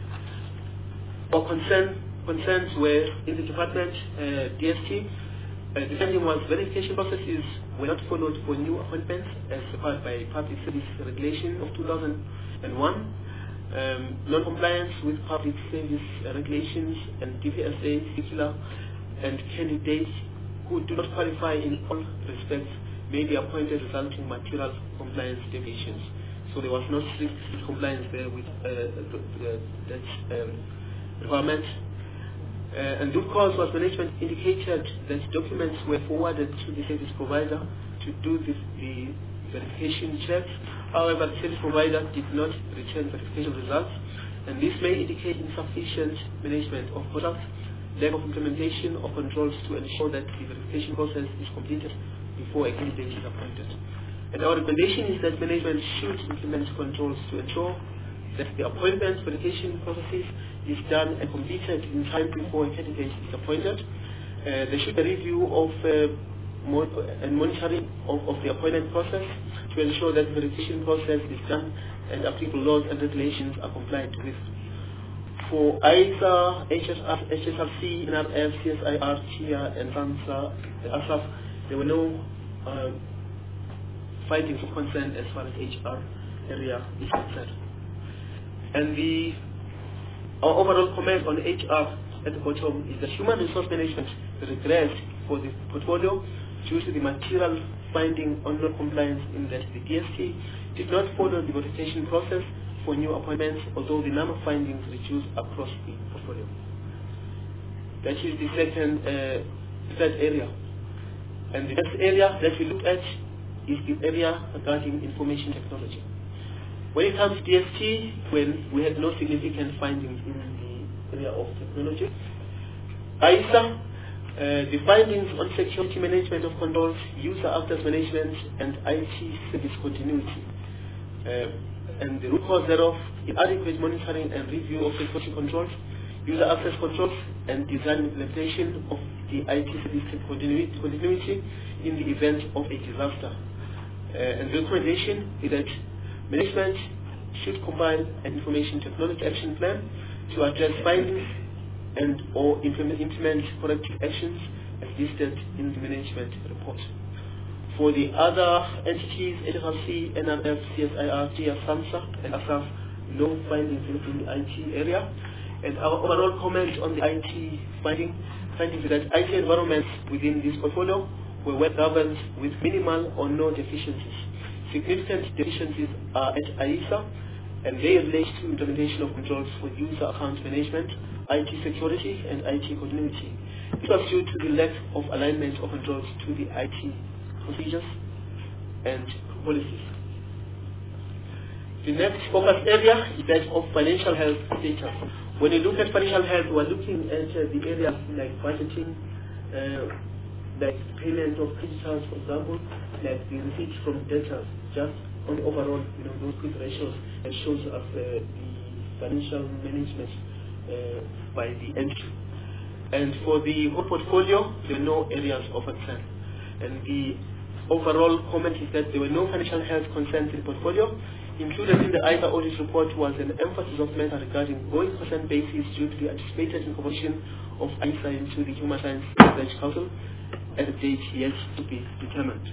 Our concern, concerns were in the department, uh, D S T. Uh, the finding was verification processes were not followed for new appointments as required by Public Service Regulation of two thousand one. Um, non-compliance with public service uh, regulations and D P S A circular, and candidates who do not qualify in all respects may be appointed, resulting in material compliance deviations. So there was no strict compliance there with uh, the, the, that um, requirement. Uh, and root cause was management indicated that documents were forwarded to the service provider to do this, the verification checks. However, the service provider did not return verification results, and this may indicate insufficient management of products, lack of implementation of controls to ensure that the verification process is completed before a candidate is appointed. And our recommendation is that management should implement controls to ensure that the appointment verification processes is done and completed in time before a candidate is appointed. Uh, there should be a review of uh, mo and monitoring of, of the appointment process to ensure that the verification process is done and applicable laws and regulations are complied with. For I S A, H S R C, N R F, C S I R, T I A, and SANSA, A S A F, there were no uh, findings of concern as far as H R area is concerned. And the our overall comment on H R at the bottom is that human resource management regressed for the portfolio due to the material finding on non-compliance in that the D S T did not follow the verification process for new appointments, although the number of findings reduced across the portfolio. That is the second uh, third area. And the next area that we look at is the area regarding information technology. When it comes to D S T, when we had no significant findings in the area of technology. I S A, uh, the findings on security management of controls, user access management, and I T service continuity. Uh, and the root cause thereof, inadequate monitoring and review of security controls, user access controls, and design implementation of the I T service continuity in the event of a disaster. Uh, and the recommendation is that management should compile an information technology action plan to address findings and or implement, implement corrective actions as listed in the management report. For the other entities, H S R C, N R F, C S I R, T I A, SANSA, and A S A F, no findings in the I T area. And our overall comment on the I T finding, findings is that I T environments within this portfolio were well governed with minimal or no deficiencies. Significant deficiencies are at I S A, and they relate to implementation of controls for user account management, I T security, and I T continuity. This was due to the lack of alignment of controls to the I T procedures and policies. The next focus area is that of financial health data. When you look at financial health, we're looking at uh, the areas like budgeting, uh, like payment of creditors, for example, like the receipts from debtors, just on the overall, you know, those quick ratios, and shows us uh, the financial management uh, by the entity. And for the whole portfolio, there are no areas of concern. And the overall comment is that there were no financial health concerns in the portfolio. Included in the I S A audit report was an emphasis of matter regarding going concern basis due to the anticipated incorporation of I S A into the Human Science Research Council at a date yet to be determined.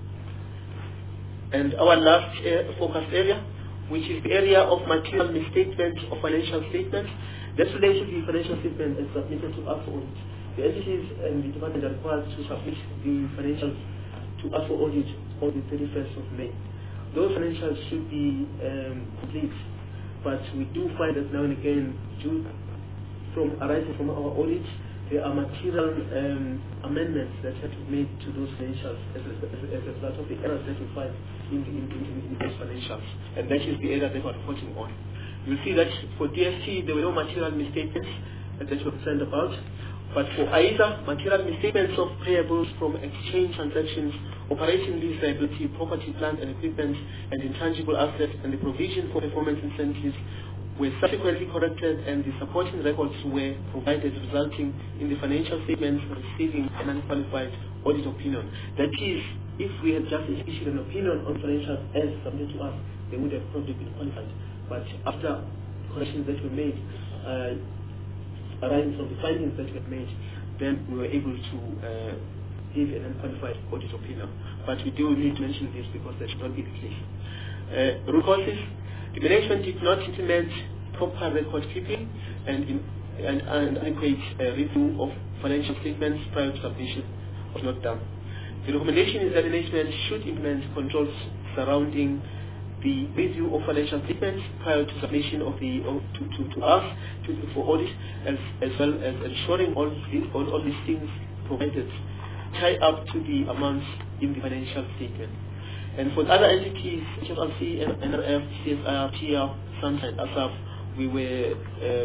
And our last uh, focus area, which is the area of material misstatements of financial statements, that's related to the financial statement as submitted to us for audit. The entities and the department are required to submit the financials to us for audit on the thirty-first of May. Those financials should be um, complete, but we do find that now and again, due from arising from our audit, there are material um, amendments that have to be made to those financials as a, as a, as a result of the errors that we find in, the, in, in, in those financials. And that is the area that we're reporting on. You'll see that for D S T, there were no material misstatements that we were concerned about. But for I S A, material misstatements of payables from exchange transactions, operating lease liability, property, plant and equipment, and intangible assets, and the provision for performance incentives were subsequently corrected, and the supporting records were provided, resulting in the financial statements receiving an unqualified audit opinion. That is, if we had just issued an opinion on financials as submitted to us, they would have probably been qualified. But after corrections that were made, uh, arising from the findings that we had made, then we were able to uh, give an unqualified audit opinion. But we do need to mention this because that should not be the case. Uh, root causes. The management did not implement proper record keeping and, in, and, and adequate uh, review of financial statements prior to submission was not done. The recommendation is that the management should implement controls surrounding the review of financial statements prior to submission of the of, to, to, to us to, for audit, as, as well as ensuring all, the, all, all these things provided tie up to the amounts in the financial statement. And for the other entities, H S R C, N R F, C S I R, T R, Sunshine, ASAP, we were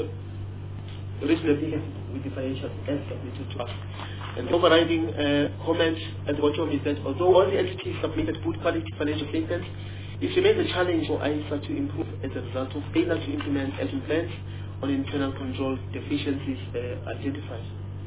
uh, reasonably happy with the financials as submitted to us. And the overriding uh, comment at the bottom is that although all the entities submitted good quality financial statements, it remains a challenge for I S A to improve as a result of failure to implement action plans on internal control deficiencies uh, identified.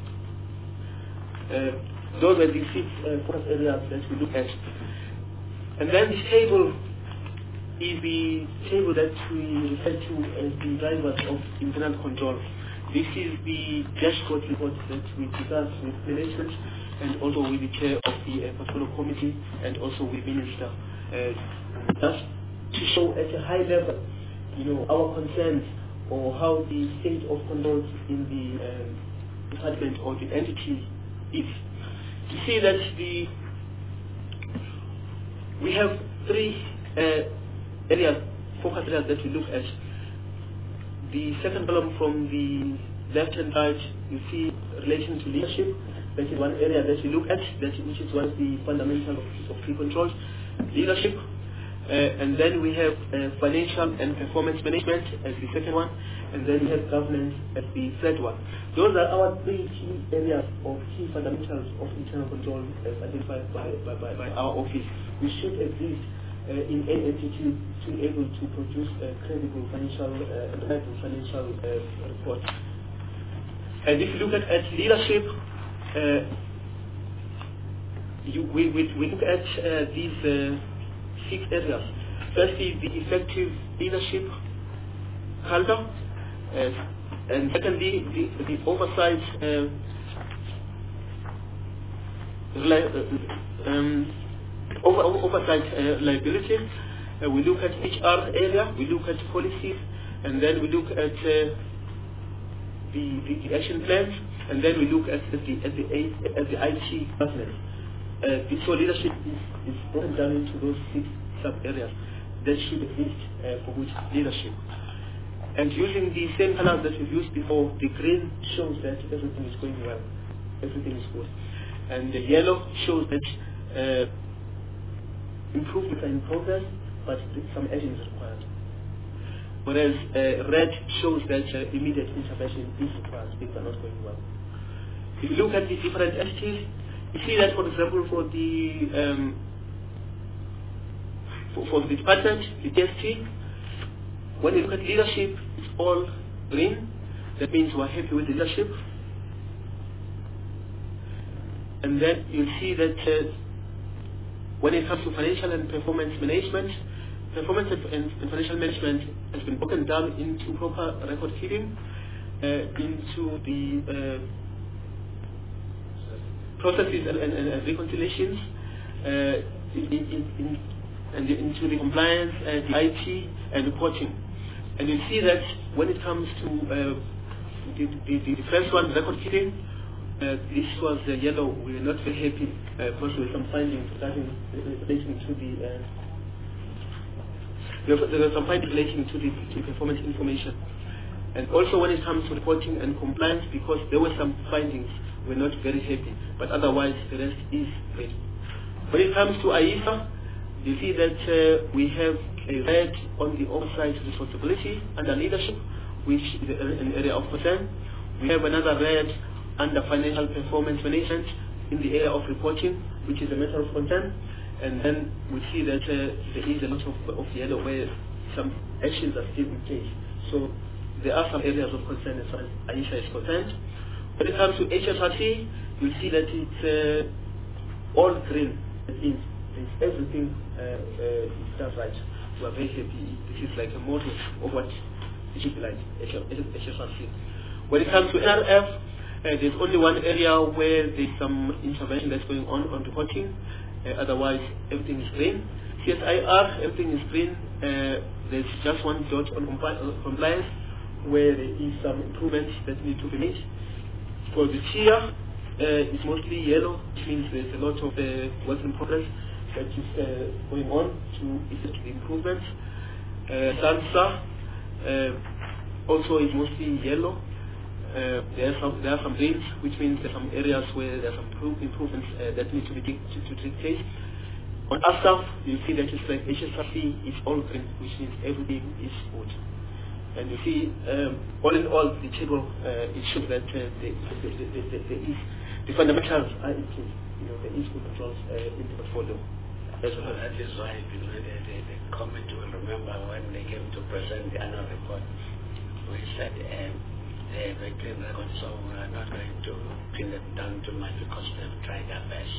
Uh, those are the six uh, focus areas that we look at. And then this table is the table that we refer to as the drivers of internal control. This is the dashboard report that we discussed with management and also with the chair of the uh, portfolio committee and also with minister. Uh, just to show at a high level, you know, our concerns or how the state of controls in the um, department or the entity is. To see that the we have three uh, areas, focus areas that we look at. The second column from the left-hand side, you see relation to leadership. That is one area that we look at, that which is one of the fundamentals of, of free control, leadership. Uh, and then we have uh, financial and performance management as the second one, and then we have governance as the third one. Those are our three key areas of key fundamentals of internal control as identified by, by, by, by our office. We should exist uh, in any entity to be able to produce a credible financial uh, and reliable financial uh, report. And if you look at, at leadership, uh, you, we, we, we look at uh, these uh, six areas. Firstly, the effective leadership culture, uh, and secondly, the, the oversight uh, uh, um, over, oversight uh, liability. Uh, we look at H R area, we look at policies, and then we look at uh, the, the, the action plans, and then we look at the at the, at the I T governance. Uh, so leadership is, is broken down into those six sub-areas that should exist uh, for which leadership. And using the same colors that we've used before, the green shows that everything is going well, everything is good. And the yellow shows that uh, improvements are in progress, but some action is required. Whereas uh, red shows that uh, immediate intervention is required, things are not going well. If you look at the different entities, you see that, for example, for the um, for, for the department, the D S T, when you look at leadership, it's all green. That means we're happy with leadership. And then you'll see that uh, when it comes to financial and performance management, performance and, and financial management has been broken down into proper record keeping, uh, into the uh, processes and, and, and reconciliations, uh, in, in, in, and into the compliance, uh, the I T, and reporting. And you see that when it comes to uh, the, the, the first one, record keeping, uh, this was uh, yellow. We were not very happy uh, because there were some findings regarding relating to the uh, there were some findings relating to the, to performance information. And also when it comes to reporting and compliance, because there were some findings, we're not very happy. But otherwise, the rest is great. When it comes to I S A, you see that uh, we have a red on the oversight responsibility under leadership, which is an area of concern. We have another red under financial performance management in the area of reporting, which is a matter of concern. And then we see that uh, there is a lot of, of yellow where some actions are still in place. So there are some areas of concern as far as I S A is concerned. When it comes to H S R C, you see that it's uh, all green. It means everything uh, uh, is done right. We are very happy. This is like a model of what it should be like, H S R C. When it comes to N R F, uh, there's only one area where there's some intervention that's going on on reporting. Uh, otherwise, everything is green. C S I R, everything is green. Uh, there's just one dot on compli compliance where there is some improvements that need to be made. For the T I A, uh, it's mostly yellow, which means there's a lot of uh, work in progress that is uh, going on to effect the improvements. Uh, SANSA uh, also is mostly yellow. Uh, there, are some, there are some greens, which means there are some areas where there are some improve, improvements uh, that need to be to, to take place. On A S A F, you see that it's like H S R C is all green, which means everything is good. And you see, um, all in all, the table uh, it shows that uh, the, the, the, the, the, the, is, the fundamentals are in place. You know, there is good controls uh, in the portfolio. So that is why you know, the, the, the comment will remember when they came to present the annual report, we said um, they have a clean record, so we are not going to pin them down too much because they've tried their best.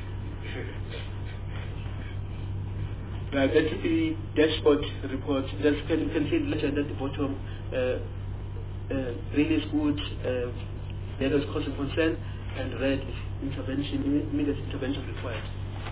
Uh, that's the dashboard report. That's, can, you can see legend at the bottom. Uh, uh, green is good, uh, yellow is cause of concern, and red is intervention, immediate intervention required.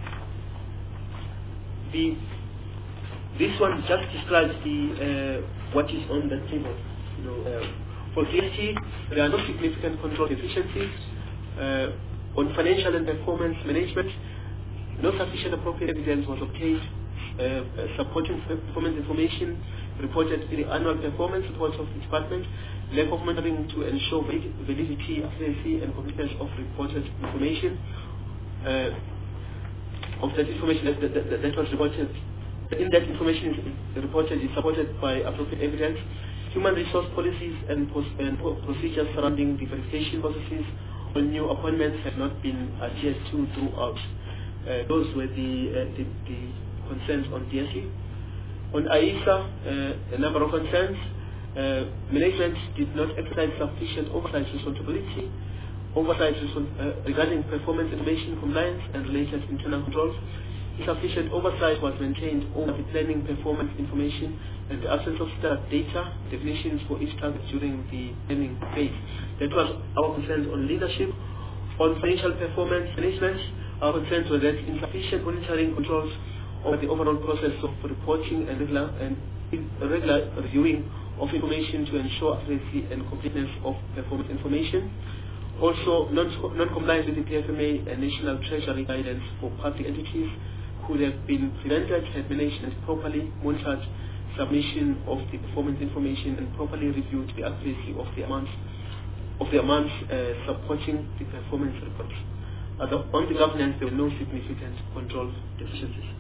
The, this one just describes the uh, what is on the table. You know, uh, for G S T, there are no significant control deficiencies. Uh, on financial and performance management, no sufficient appropriate evidence was obtained. Uh, supporting performance information reported in the annual performance reports of the department, lack of monitoring to ensure validity, accuracy, and completeness of reported information. Uh, of that information that, that, that, that was reported, in that information is reported is supported by appropriate evidence. Human resource policies and, post, and procedures surrounding the verification processes on new appointments have not been adhered to throughout. Uh, those were the, uh, the, the concerns on D S E. On I S A, uh, a number of concerns. Uh, management did not exercise sufficient oversight responsibility. Oversight uh, regarding performance information compliance and related internal controls. Insufficient oversight was maintained over the planning performance information and the absence of standard data definitions for each target during the planning phase. That was our concerns on leadership. On financial performance management, our concerns were that insufficient monitoring controls over the overall process of reporting and regular, and regular reviewing of information to ensure accuracy and completeness of performance information. Also, non-compliance with the P F M A and National Treasury guidance for public entities could have been prevented had management properly monitored submission of the performance information and properly reviewed the accuracy of the amounts of the amounts uh, supporting the performance report. Uh, the, on the governance, there were no significant control deficiencies.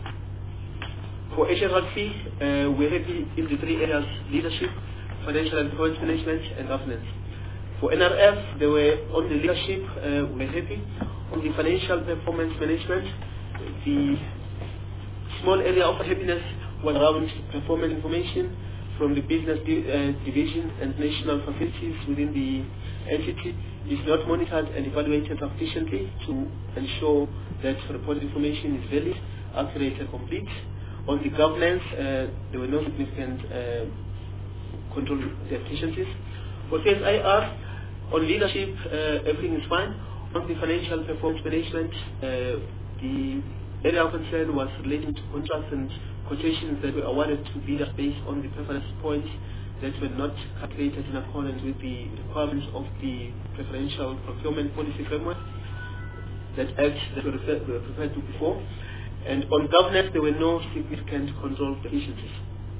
For H S R C, uh, we're happy in the three areas: leadership, financial and performance management, and governance. For N R F, they were on the leadership, uh, we're happy. On the financial performance management, the small area of happiness was around performance information from the business di uh, division and national facilities within the entity is not monitored and evaluated sufficiently to ensure that reported information is valid, accurate, and complete. On the governance, uh, there were no significant uh, control deficiencies. For C S I R, on leadership, uh, everything is fine. On the financial performance management, uh, the area of concern was relating to contracts and quotations that were awarded to bidders based on the preference points that were not calculated in accordance with the requirements of the preferential procurement policy framework, that act that were referred, were referred to before. And on governance, there were no significant control deficiencies.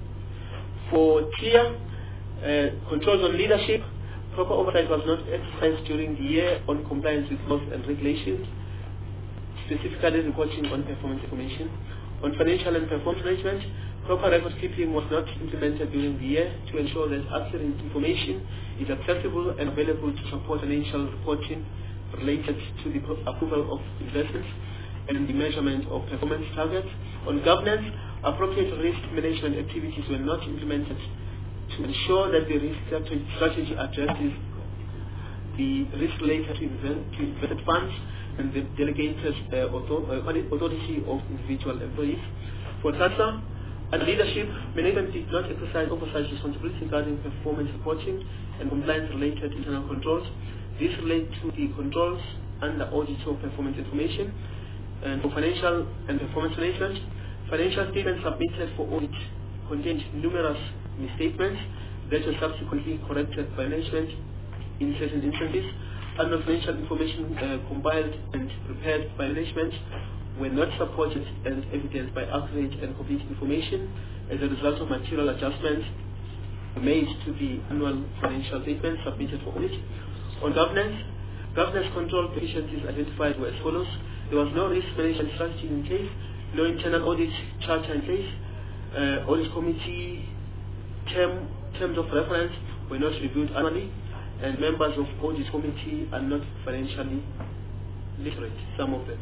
For tier, uh, controls on leadership, proper oversight was not exercised during the year on compliance with laws and regulations, specifically reporting on performance information. On financial and performance management, proper record keeping was not implemented during the year to ensure that accurate information is accessible and available to support financial reporting related to the approval of investments and the measurement of performance targets. On governance, appropriate risk management activities were not implemented to ensure that the risk strategy addresses the risk related to, invest, to invested funds and the delegated uh, authority of individual employees. For SASSA, and leadership, management did not exercise oversight responsibility regarding performance reporting and compliance-related internal controls. These relate to the controls and the audit of performance information. And for financial and performance management, financial statements submitted for audit contained numerous misstatements that were subsequently corrected by management in certain instances. Other financial information uh, compiled and prepared by management were not supported and evidenced by accurate and complete information as a result of material adjustments made to the annual financial statements submitted for audit. On governance, governance control deficiencies identified were as follows. There was no risk management strategy in place, no internal audit charter in place, uh, audit committee term, terms of reference were not reviewed annually, and members of audit committee are not financially literate, some of them.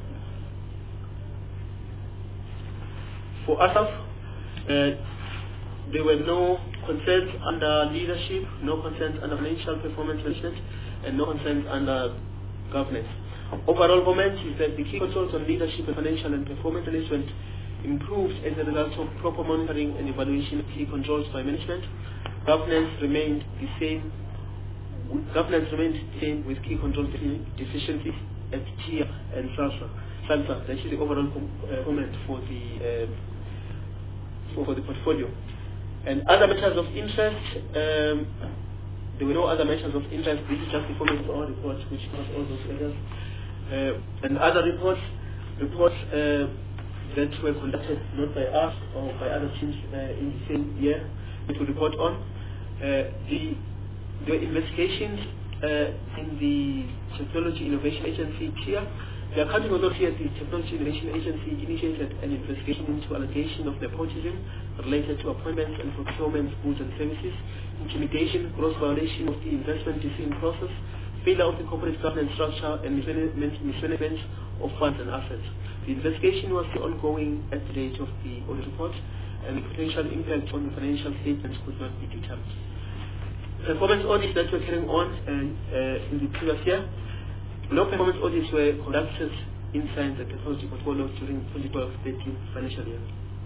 For A S A F, uh, there were no concerns under leadership, no concerns under financial performance management, and no concerns under governance. Overall comment is that the key controls on leadership and financial and performance management improved as a result of proper monitoring and evaluation of key controls by management. Governance remained the same. Governance remained the same with key control deficiencies at tier and SASSA. SASSA. That's the overall com uh, comment for the uh, for, for the portfolio. And other matters of interest, um, there were no other matters of interest. This is just the comment for our report, which covers all those areas. Uh, and other reports, reports uh, that were conducted not by us or by other teams uh, in the same year that we report on. Uh, the, the investigations uh, in the Technology Innovation Agency here. The Accounting Authority at the Technology Innovation Agency initiated an investigation into allegation of nepotism related to appointments and procurement of goods and services, intimidation, gross violation of the investment decision process, failure of the corporate governance structure, and mismanagement of funds and assets. The investigation was still ongoing at the date of the audit report, and the potential impact on the financial statements could not be determined. Performance audits that were carrying on uh, uh, in the previous year. No performance audits were conducted in science and technology portfolio during twenty twelve thirteen financial year.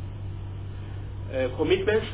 Uh, commitments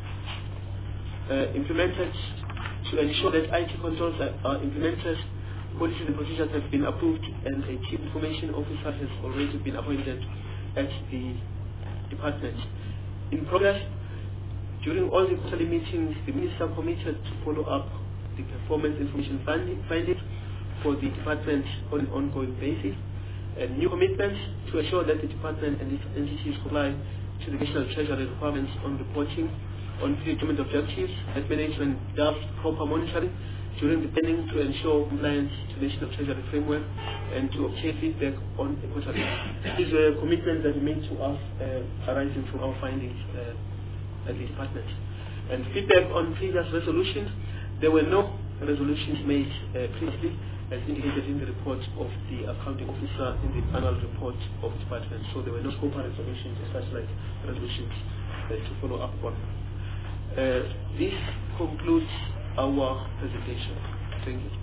uh, implemented to ensure that I T controls are, are implemented, policies and procedures have been approved, and a chief information officer has already been appointed at the department. In progress, during all the quarterly meetings, the minister committed to follow up the performance information findings for the department on an ongoing basis, and new commitments to ensure that the department and its entities comply to the National Treasury requirements on reporting on predetermined objectives, that management does proper monitoring during the planning to ensure compliance to the National Treasury framework and to obtain feedback on the quarterly. These were commitments that we made to us uh, arising from our findings uh, at the department. And feedback on previous resolutions, there were no resolutions made uh, previously, as indicated in the report of the accounting officer in the annual report of the department. So there were no scope resolutions as such like resolutions uh, to follow up on. Uh, this concludes our presentation. Thank you.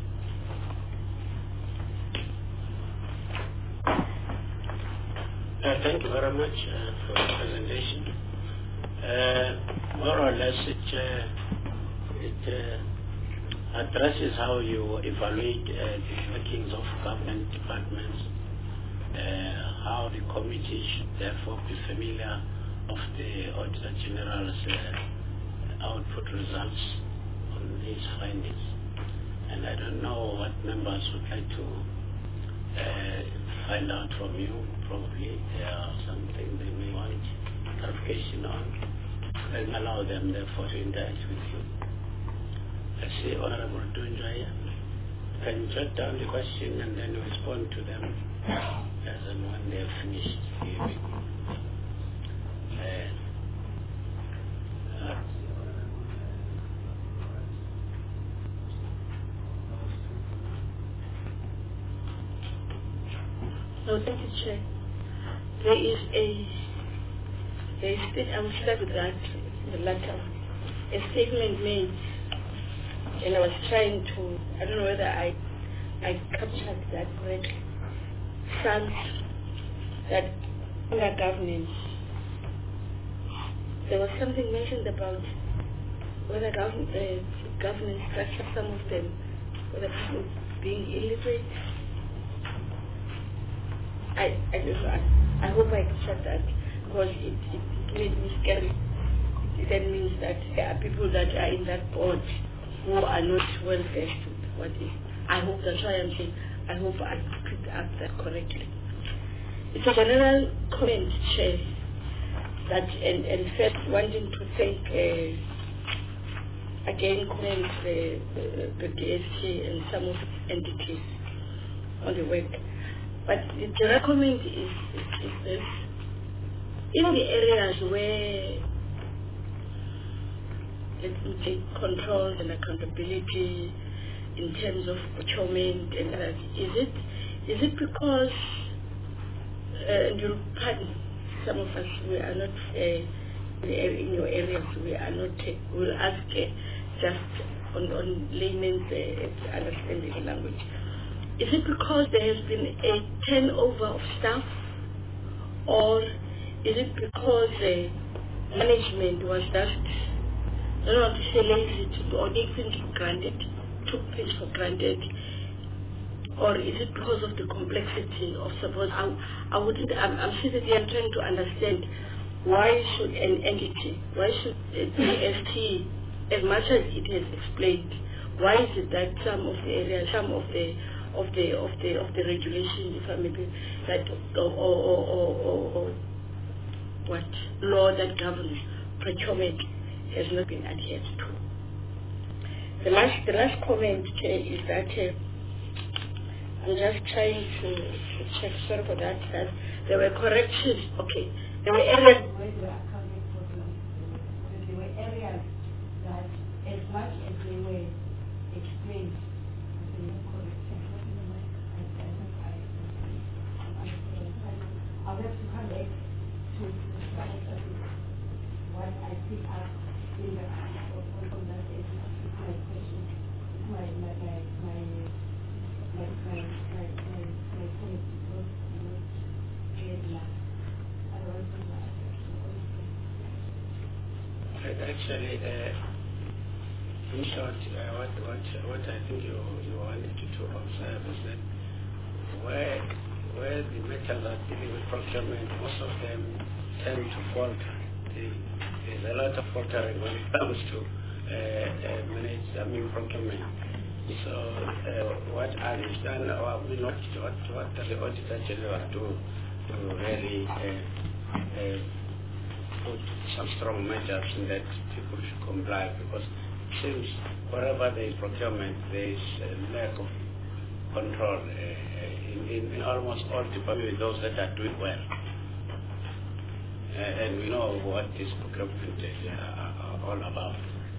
Uh, thank you very much uh, for the presentation. Uh, more or less, it, uh, it uh, addresses how you evaluate uh, the workings of government departments, uh, how the committee should therefore be familiar of the Auditor General's uh, output results on these findings. And I don't know what members would like to uh, find out from you. Probably there are something they may want clarification on. Then allow them therefore to interact with you. I see Honorable Dunjaya. Can you jot down the question and then respond to them as and when they have finished giving. Uh, uh, No, thank you, Chair. There is a, there is a, I will start with that, the latter, a statement made, and I was trying to, I don't know whether I, I captured that correctly. Sounds that under governance, there was something mentioned about whether govern, uh, governance structure, some of them, whether people being illiterate. I, I don't know. I, I hope I captured that because it, it, it made me scary. It then means that there are people that are in that board who are not well versed with what is. I hope that's why I'm saying I hope I picked up that correctly. It's a general comment, Chair, that and, and first wanting to thank uh, again comment the, the, the D S T and some of its entities on the work. But the general comment is, is, is this. In the areas where, let me take control and accountability in terms of procurement and others, is it, is it because, uh, and you'll pardon some of us, we are not, uh, in your areas, we are not, uh, we'll ask uh, just on, on layman's uh, understanding language. Is it because there has been a turnover of staff, or is it because the uh, management was just, I don't want to say lazy, to, or take things for granted, took things for granted, or is it because of the complexity of suppose? I, I wouldn't, I'm, I'm sitting there trying to understand why should an entity, why should the D S T, as much as it has explained, why is it that some of the areas, some of the of the of the of the regulations, if I may be, that or or, or, or, or what law that governs procurement has not been adhered to. The last the last comment uh, is that uh, I'm just trying to, to check. Sorry for that. That there were corrections. Okay, there were areas where they were accounted for. There were areas that, as much as they were explained, they were correct. I'll have to come back to what I pick up in the on that is my question, my my my my my my my my my point was not clear. I don't know. Actually, uh, in short, uh, what what what I think you you wanted to observe is that where where the metals are dealing with procurement, most of them tend to falter. The, there's a lot of faltering when it comes to uh, uh, manage, I mean, procurement. So uh, what is done, or what, what, what does the Auditor General do to really uh, uh, put some strong measures in that people should comply? Because it seems wherever there is procurement, there is a lack of control. Uh, In, in, in almost all departments, those that are doing well. Uh, and we know what this procurement is uh, are all about.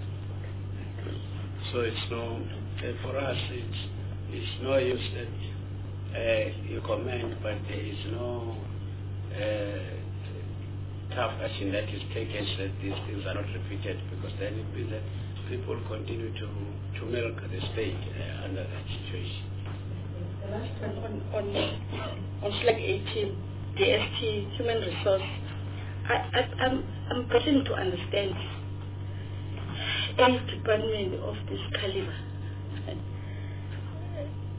So it's no, uh, for us, it's, it's no use that uh, you comment, but there is no uh, tough action that is taken so that these things are not repeated, because then it means that people continue to, to milk the state uh, under that situation. The last one on, on, on slide eighteen, D S T, human resource. I, I, I'm, I'm beginning to understand any department of this caliber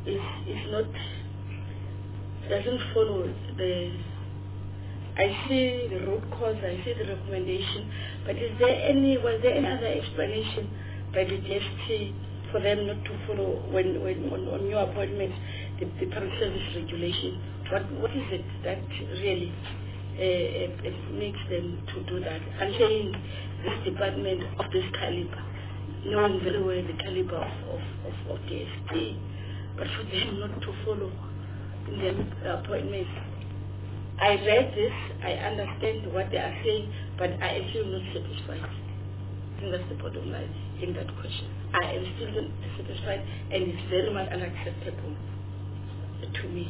is is not doesn't follow the. I see the root cause, I see the recommendation, but is there any was there any other explanation by the D S T for them not to follow when when on, on your appointment the, the public service regulation? What what is it that really uh, it makes them to do that? I'm saying this department of this caliber, knowing very well the caliber of, of, of, of D S T, but for them not to follow in their appointment. I read this, I understand what they are saying, but I am still not satisfied. I think that's the bottom line in that question. I am still not satisfied, and it's very much unacceptable to me.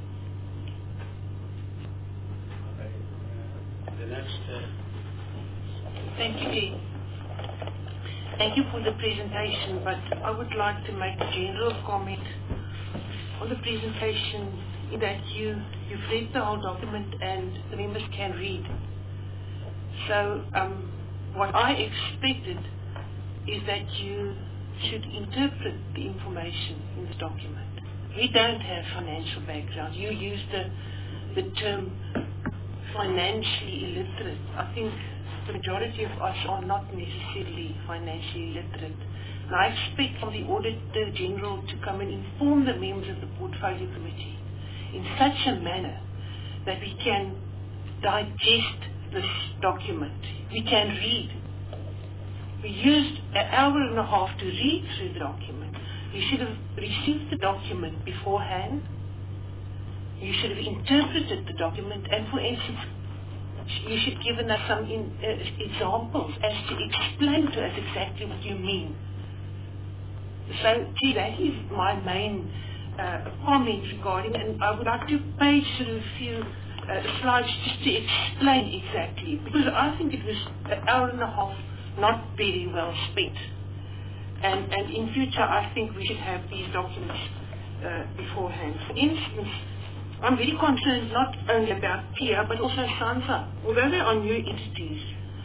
The next. Uh, Thank you, Dean. Thank you for the presentation, but I would like to make a general comment on the presentation in that you, you've read the whole document and the members can read. So um, what I expected is that you should interpret the information in the document. We don't have financial background. You use the, the term financially illiterate. I think the majority of us are not necessarily financially literate. And I expect from the Auditor General to come and inform the members of the Portfolio Committee in such a manner that we can digest this document. We can read. We used an hour and a half to read through the document. You should have received the document beforehand. You should have interpreted the document, and for instance, you should have given us some in, uh, examples as to explain to us exactly what you mean. So, gee, that is my main uh, comment regarding, and I would like to page through a few uh, slides just to explain exactly, because I think it was an hour and a half not very well spent. And, and in future, I think we should have these documents uh, beforehand. For instance, I'm very concerned not only about T I A, but also SANSA. Although they are new entities,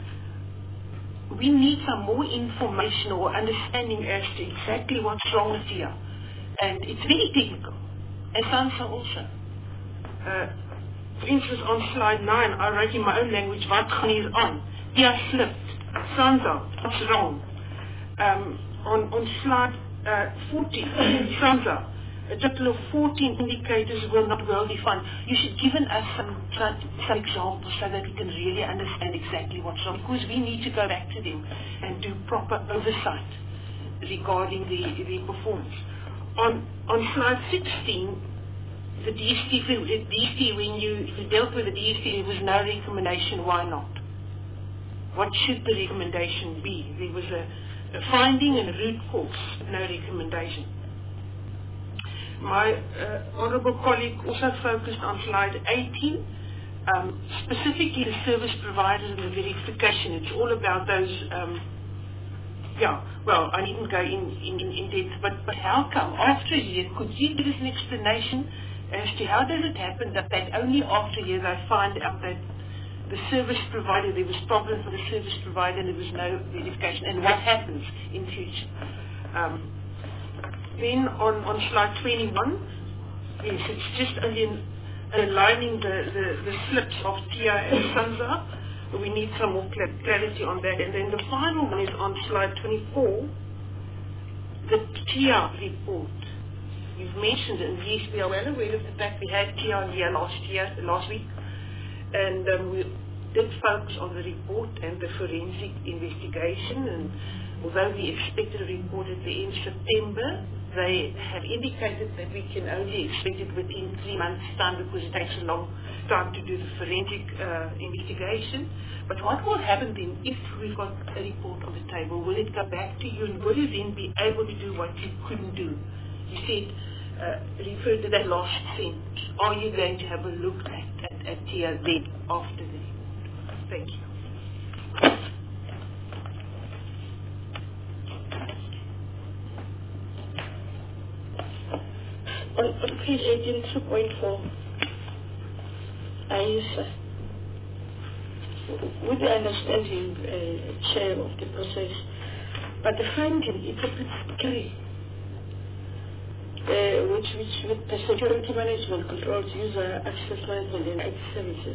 we need some more information or understanding as to exactly what's wrong with T I A. And it's very technical. And SANSA also. Uh, for instance, on slide nine, I wrote in my own language, what is on? T I A slipped. SANSA, what's wrong? Um, on, on slide uh, forty, SANSA, a total of fourteen indicators were not well defined. You should give us some, some examples so that we can really understand exactly what's wrong, because we need to go back to them and do proper oversight regarding the, the performance. On, on slide sixteen, the D S T, the D S T, when you, you dealt with the D S T, there was no recommendation. Why not? What should the recommendation be? There was a, a finding and a root cause, no recommendation. My uh, honourable colleague also focused on slide eighteen, um, specifically the service providers and the verification. It's all about those, um, yeah, well, I needn't go in, in, in depth, but, but how come after a year, could you give us an explanation as to how does it happen that, that only after a year they find out that the service provider, there was problems with the service provider and there was no verification, and what happens in future? Um, Then on, on slide twenty-one, yes, it's just only in, aligning the, the, the slips of T I A and SANSA. We need some more clarity on that. And then the final one is on slide twenty-four, the T I A report. You've mentioned it, and yes, we are well aware of the fact we had T I A here last year, last week, and um, we did focus on the report and the forensic investigation, and although we expected a report at the end of September, they have indicated that we can only expect it within three months' time because it takes a long time to do the forensic uh, investigation. But what will happen then if we've got a report on the table? Will it go back to you, and will you then be able to do what you couldn't do? You said, uh, referred to that last sentence. Are you going to have a look at, at, at T I A Z after the report? Thank you. On, on page eighteen, two point four, Aisha, with the understanding, uh, chair of the process, but the finding is a bit scary. uh, which, which with the security management controls, user access management and I T services.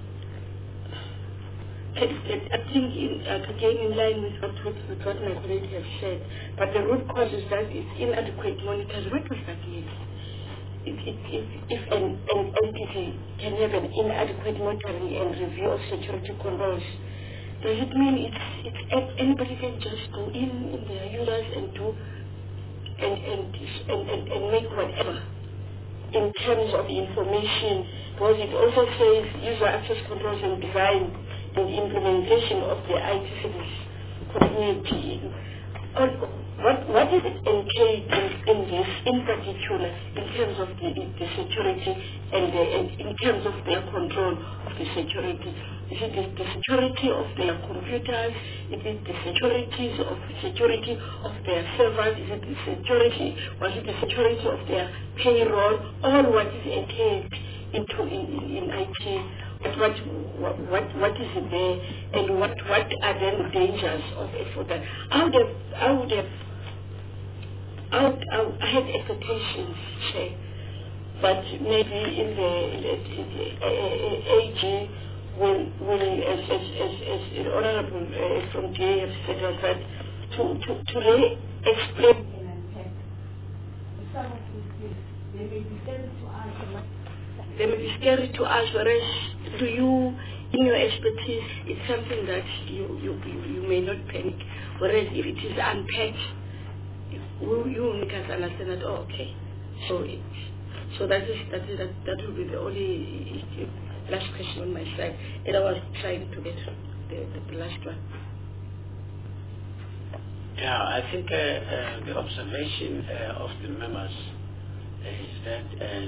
I think in, uh, again in line with what, with, with what my colleague has said, but the root cause is that it's inadequate monitors. What does that mean? If, if, if, if an, an entity can have an inadequate monitoring and review of security controls, does it mean it's, it's anybody can just go in in their users and do and and, and, and, and make whatever in terms of information? Because it also says user access controls and design and implementation of the I T service community. What, what is it entailed in, in this, in particular, in terms of the, the security and, the, and in terms of their control of the security? Is it the, the security of their computers? Is it the securities of security of their servers? Is it the security, was it the security of their payroll? All what is entailed into in, in, in I T? What, what, what, what is it there, and what, what are then the dangers of it for that? I would have, I would have, I, would, I, would, I had expectations, say, but maybe in the, in the, in the uh, A G will, will as, as, as, as the Honorable uh, from D A have said that, to, to, to really explain. Some of these things, they may be scary to us. They may be scary to us, whereas to you, in your expertise, it's something that you, you, you, you may not panic. Whereas if it is unpacked, you, you make us understand that, oh, okay. So it, so that is that is that, that will be the only last question on my side. And I was trying to get the, the, the last one. Yeah, I think uh, uh, the observation uh, of the members is that uh,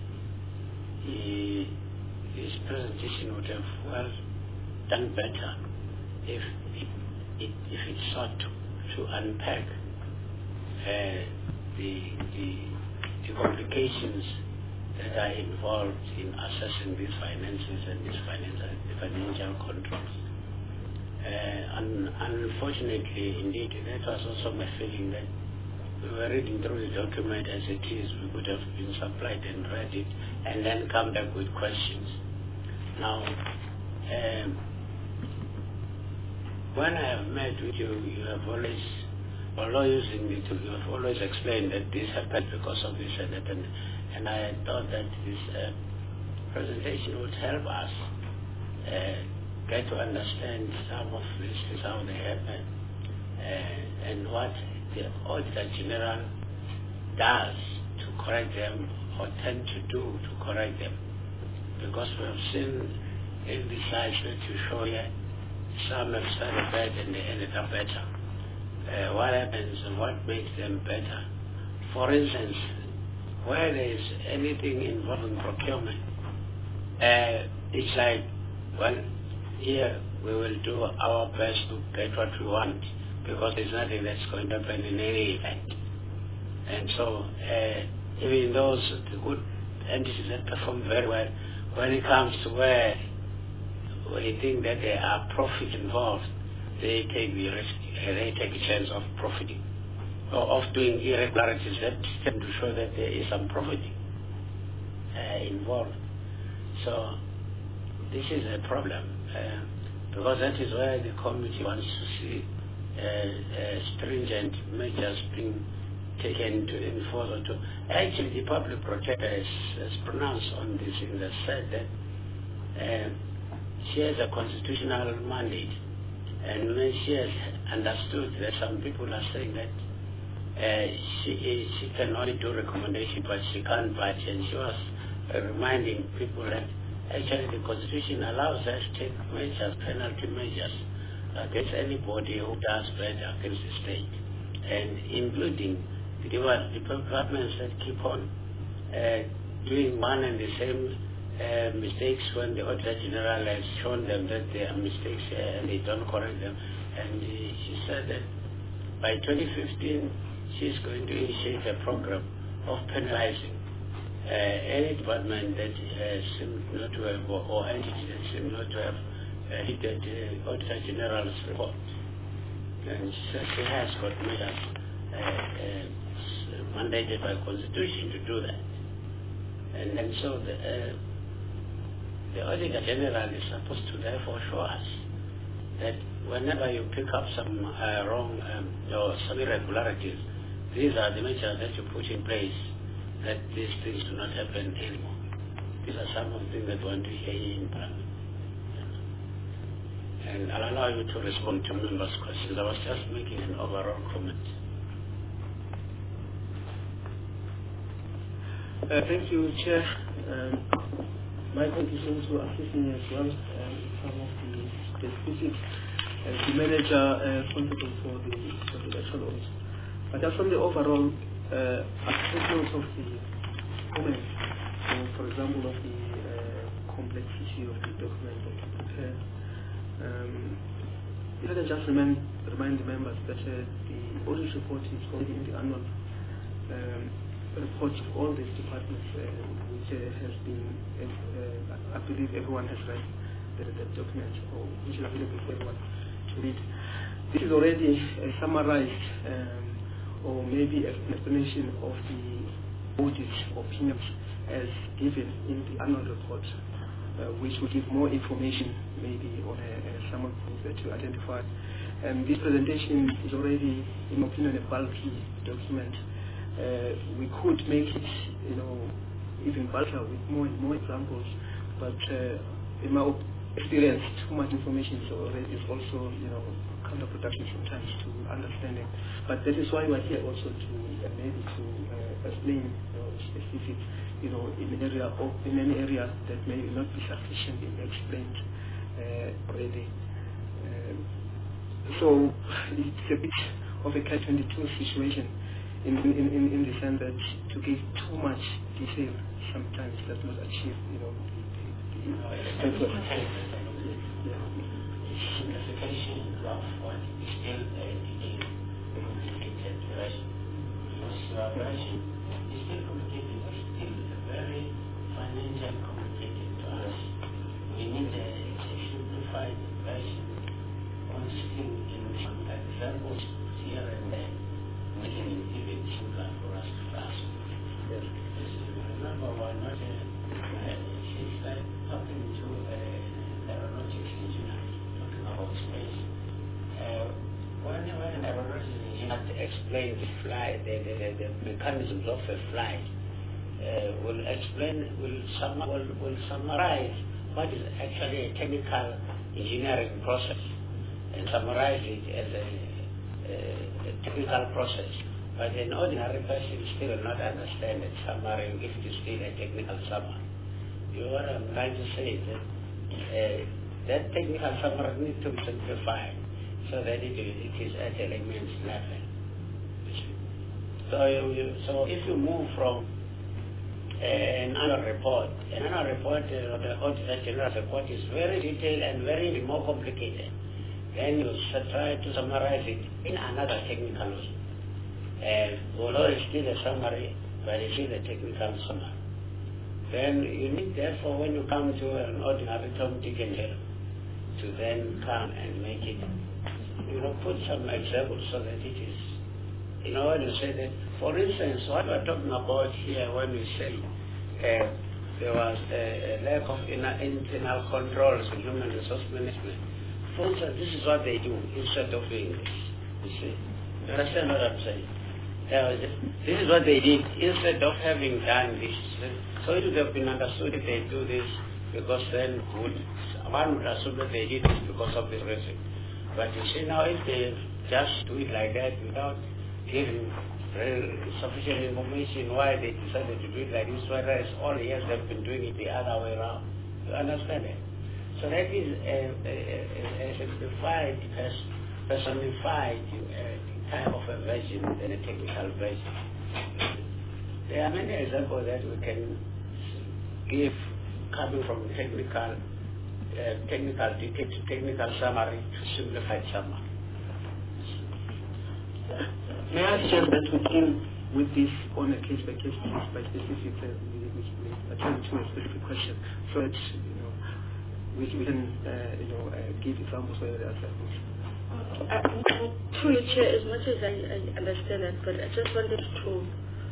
he, his presentation would have well done better if it, it, if it sought to, to unpack uh, the, the, the complications that are involved in assessing these finances and these financial, the financial controls. Uh, un, unfortunately, indeed, that was also my feeling that we were reading through the document as it is. We could have been supplied and read it and then come back with questions. Now, um, when I have met with you, you have always, although using it, you have always explained that this happened because of this and that, and, and I thought that this uh, presentation would help us uh, get to understand some of these things, how they happen, uh, and what the Auditor General does to correct them or tend to do to correct them. Because we have seen in the slides that you show here, some have started bad and they ended up better. Uh, what happens and what makes them better? For instance, where there is anything involving procurement, uh, it's like, well, here we will do our best to get what we want because there's nothing that's going to happen in any event. And so uh, even those good entities that perform very well, when it comes to where we think that there are profit involved, they take the risk, uh, they take a chance of profiting or of doing irregularities that tend to show that there is some profiting uh, involved. So this is a problem. Uh, because that is where the committee wants to see uh, uh, stringent measures being taken to enforce or to... Actually, the public protector has, has pronounced on this and has said that uh, she has a constitutional mandate, and when she has understood that some people are saying that uh, she, she can only do recommendation but she can't budge, and she was uh, reminding people that actually, the Constitution allows us to take measures, penalty measures, against anybody who does bad against the state, and including the departments that keep on uh, doing one and the same uh, mistakes when the Auditor General has shown them that there are mistakes uh, and they don't correct them. And uh, she said that by twenty fifteen, she's going to initiate a program of penalizing Uh, any department that uh, seems not to have, or, or entity that seems not to have uh, hit the uh, Auditor General's report. And she says she has got measures uh, uh, mandated by Constitution to do that. And, and so the, uh, the Auditor General is supposed to therefore show us that whenever you pick up some uh, wrong um, or some irregularities, these are the measures that you put in place that these things do not happen anymore. These are some of the things that we want to hear in Parliament. And I'll allow you to respond to members' questions. I was just making an overall comment. Uh, thank you, Chair. Um, my contribution to assist me as well um, in some of the specifics as the manager uh, responsible for the, for the actual audit. But just from the overall, uh, I take note of the comments, so for example, of the uh, complexity of the document that you prepare. Um, if I can just remind, remind the members that uh, the audit report is already in the annual um, report of all these departments, uh, which uh, has been, uh, I believe everyone has read the, the document, or which is available for everyone to read. This is already uh, summarized, um, or maybe an explanation of the audit opinions as given in the annual report, uh, which will give more information maybe on a, a some of things that you identified. And this presentation is already, in my opinion, a bulky document. Uh, we could make it, you know, even bulkier with more and more examples, but uh, in my experience, too much information is already is also, you know, counterproductive sometimes to understanding. But that is why we are here also to uh, maybe to uh, explain, you know, specific, you know, in an area or in any area that may not be sufficiently explained uh, already. Uh, so it's a bit of a catch twenty-two situation in in, in in the sense that to give too much detail sometimes does not achieve, you know, the, the, the purpose. Yeah. Simplification of what is still a complicated version. Because your version is still complicated, but still very financially complicated to us. We need a, a simplified version, consisting in some examples here and there, making it even simpler for us to grasp. Yes. Remember, we're not a, it's like talking to an aeronautics engineer. About space. Uh, when, when an aeronautics engineer has to explain the flight, the, the, the, the mechanisms of a flight, uh, will explain, will, sum, will, will summarize what is actually a technical engineering process and summarize it as a, a, a technical process. But an ordinary person still will not understand a summary if it is still a technical summary. You know what I'm trying to say is that uh, that technical summary needs to be simplified so that it, it is at a layman's level. So, you, so if you move from uh, an annual report, an annual report, uh, the Auditor General's report is very detailed and very more complicated. Then you try to summarize it in another technical way. Uh, although it's still a summary, but it's still a technical summary. Then you need, therefore, when you come to an ordinary Tom, Dick and Harry, to then come and make it, you know, put some examples so that it is, you know, when you say that, for instance, what we're talking about here when we say uh, there was a, a lack of inner, internal controls in human resource management. For instance, this is what they do instead of doing this, you see. You understand what I'm saying? Uh, this is what they did instead of having done this. So it would have been understood if they do this, because then would, one would assume that they did this because of this reason. But you see now, if they just do it like that without giving sufficient information why they decided to do it like this, whereas all the years they've been doing it the other way around. You understand it? So that is a, a, a, a simplified, personified uh, type of a version than a technical version. There are many examples that we can give coming from technical, uh, technical detail to technical summary to simplified summary. May I suggest that we deal with this on a case-by-case basis by specific, uh, we, we, we attend to a specific question, so that, you know, we, we can, uh, you know, uh, give examples where there are examples. Uh, through your chair, as much as I, I understand that, but I just wanted to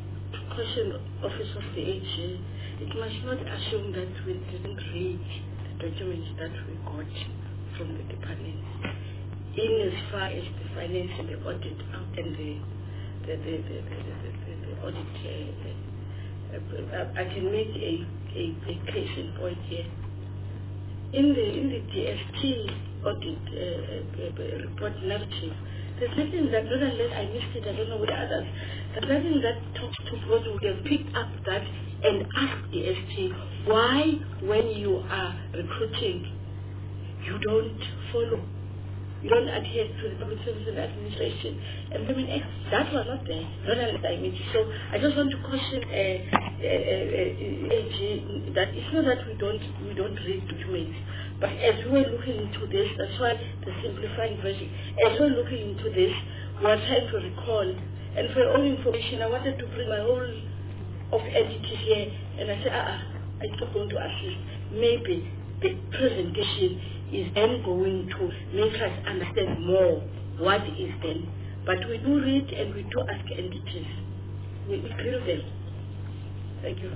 question Office of the A G, it must not assume that we didn't read the documents that we got from the department. In as far as the finance and the audit out and the the the the, the, the, the, the audit, uh, uh, I can make a, a, a case in point here. In the in the D S T audit uh, uh, report narrative, there's nothing that, not unless I missed it, I don't know with others, there's nothing that talks to what we have picked up that and asked D S T why, when you are recruiting, you don't follow, you don't adhere to the Public Service and Administration Employment Act. That was not there, not unless I missed it. So I just want to caution uh, uh, uh, A G that it's not that we don't we don't read documents, but as we were looking into this, that's why the simplifying version, as we're looking into this, we are trying to recall, and for your own information, I wanted to bring my whole of entities here, and I said, ah, uh-uh, I'm not going to assist. Maybe the presentation is then going to make us understand more what is then. But we do read and we do ask entities. We grill them. Thank you.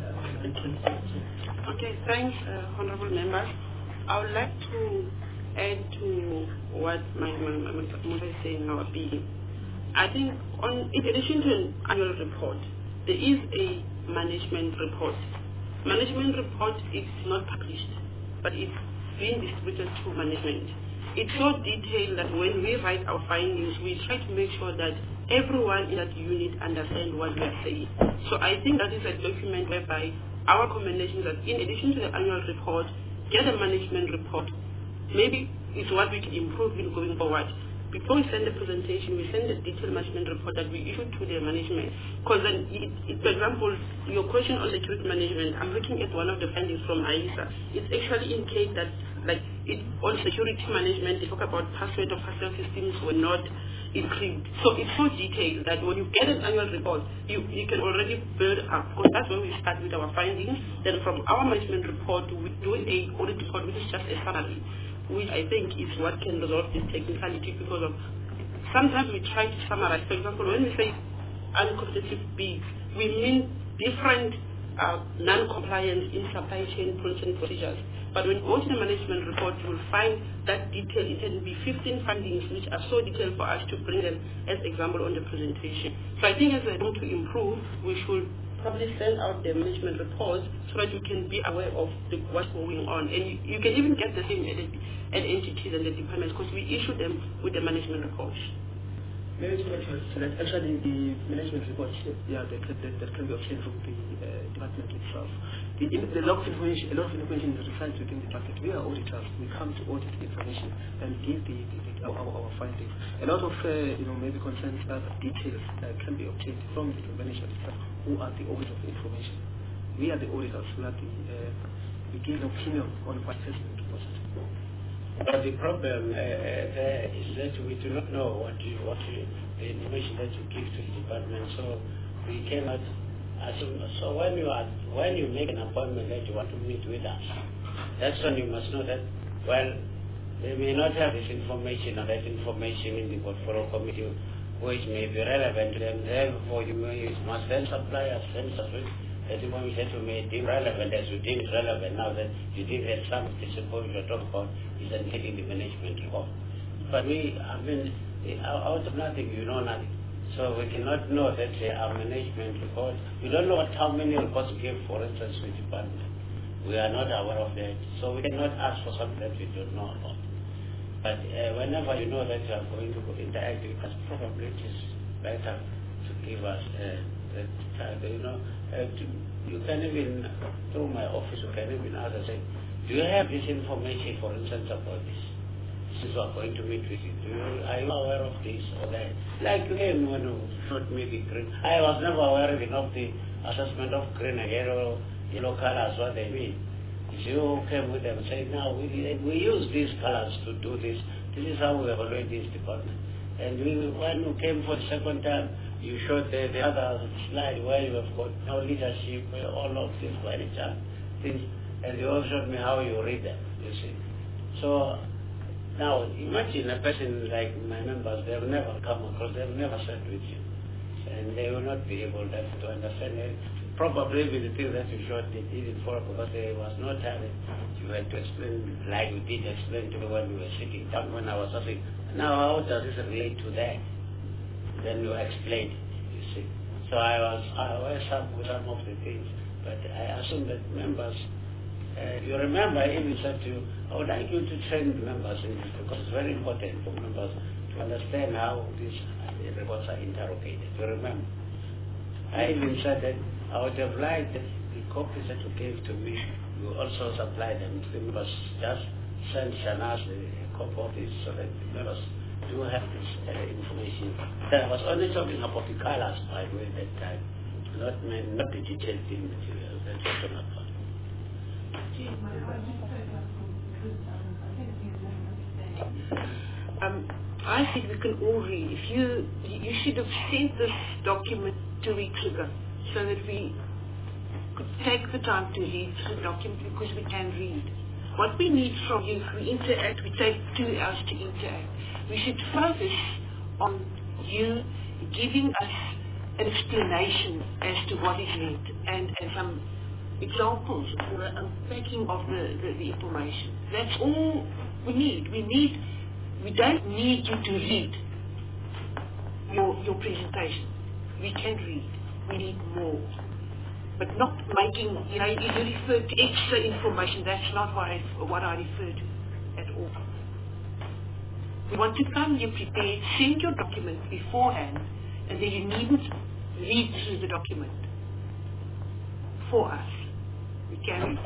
Okay, thanks, uh, honorable members. I would like to add to what my my, my mother is saying now. I think on, in addition to an annual report, there is a management report. Management report is not published, but it's being distributed to management. It's so detailed that when we write our findings, we try to make sure that everyone in that unit understands what we are saying. So I think that is a document whereby our recommendation that in addition to the annual report, get a management report. Maybe it's what we can improve in going forward. Before we send the presentation, we send a detailed management report that we issue to the management. Because then, it, it, for example, your question on security management, I'm looking at one of the findings from I S A. It's actually indicates that, like, it, on security management, they talk about password of password systems were not included. So it's so detailed that when you get an annual report, you, you can already build up. Because that's where we start with our findings. Then from our management report, we do a audit report, which is just a summary, which I think is what can resolve this technicality, because of sometimes we try to summarize. For example, when we say uncompetitive bids, we mean different uh, non-compliance in supply chain policy and procedures. But when you go to the management report, you will find that detail. It can be fifteen findings which are so detailed for us to bring them as example on the presentation. So I think as we're going to improve, we should probably send out the management reports so that you can be aware of the, what's going on. And you, you can even get the same at, at entities and the departments, because we issue them with the management reports. Maybe to make sure so that actually the management reports, yeah, that, that, that can be obtained from the uh, department itself. The, in, the lot of information, a lot of information is resides within the department. We are auditors. We come to audit the information and give the, the, the our, our findings. A lot of uh, you know maybe concerns uh, details uh, can be obtained from the management itself, who are the auditors of the information. We are the auditors. We are the uh, we give an opinion on what assessment was. But the problem uh, there is that we do not know what you, what you, the information that you give to the department, so we cannot assume. So when you are, when you make an appointment that you want to meet with us, that's when you must know that, well, they may not have this information or that information in the portfolio committee which may be relevant to them. Therefore, you, may, you must then supply us, send us with that information that you may deem relevant as you deem is relevant now that you deem that some discipline you're talking about is indicating the management report. But we, I mean, out of nothing, you know nothing. So we cannot know that uh, our management report, we don't know what, how many reports we give, for instance, with the department. We are not aware of that. So we cannot ask for something that we don't know about. But uh, whenever you know that you are going to interact with us, probably it is better to give us uh, that, uh, you know, uh, to, you can even, through my office, you can even ask and say, do you have this information, for instance, about this? Since we are going to meet with you, do you, are you aware of this or that? Like you came when you showed me the green. I was never aware even of the assessment of green and yellow, yellow colors, what they mean. If you came with them and said, now we, we use these colors to do this, this is how we evaluate this department. And we, when you came for the second time, you showed the, the other slide where you have got no leadership, all of these very things, and you also showed me how you read them, you see. So now imagine a person like my members, they've never come across, they've never sat with you. and they will not be able to understand it. Probably even the things that you showed they didn't follow because there was no time you had to explain like you did explain to me when we were sitting down when I was asking, now how does this relate to that? Then you explained, you see. So I was I was up with some of the things, but I assume that members, uh, you remember I even said to you, I would like you to train members in this because it's very important for members to understand how these reports are interrogated. You remember? I even said that I would have liked that the copies that you gave to me, you also supply them to the members. Just send Shanas a copy of this so that the members do have this uh, information. I was only talking about the colors, by the way, that time, not, not the detailed thing material. That's what I'm about. Um, I think we can all read. If you, you should have sent this document two weeks ago so that we could take the time to read the document because we can read. What we need from you, if we interact, we take two hours to interact. We should focus on you giving us an explanation as to what is meant and, and some examples or an unpacking of the, the, the information. That's all we need. We need We don't need you to read your, your presentation. We can read. We need more. But not making, you know, you, you refer to extra information. That's not what I, what I refer to at all. We want to come, you prepare, send your document beforehand, and then you needn't read through the document for us. We can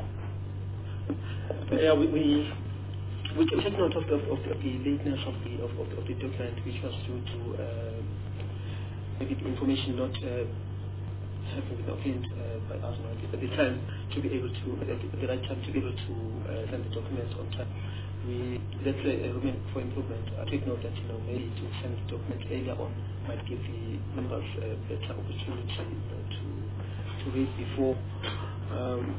read. Yeah, we, we We can take note of the, of the, of the lateness of the of, of, of the document, which was due to uh, maybe the information not uh, having been obtained uh, by us at the time to be able to at the right time to be able to uh, send the documents on time. We let's say uh, remain for improvement. I take note that you know maybe to send the document earlier on might give the members a better opportunity uh, to to read before. Um,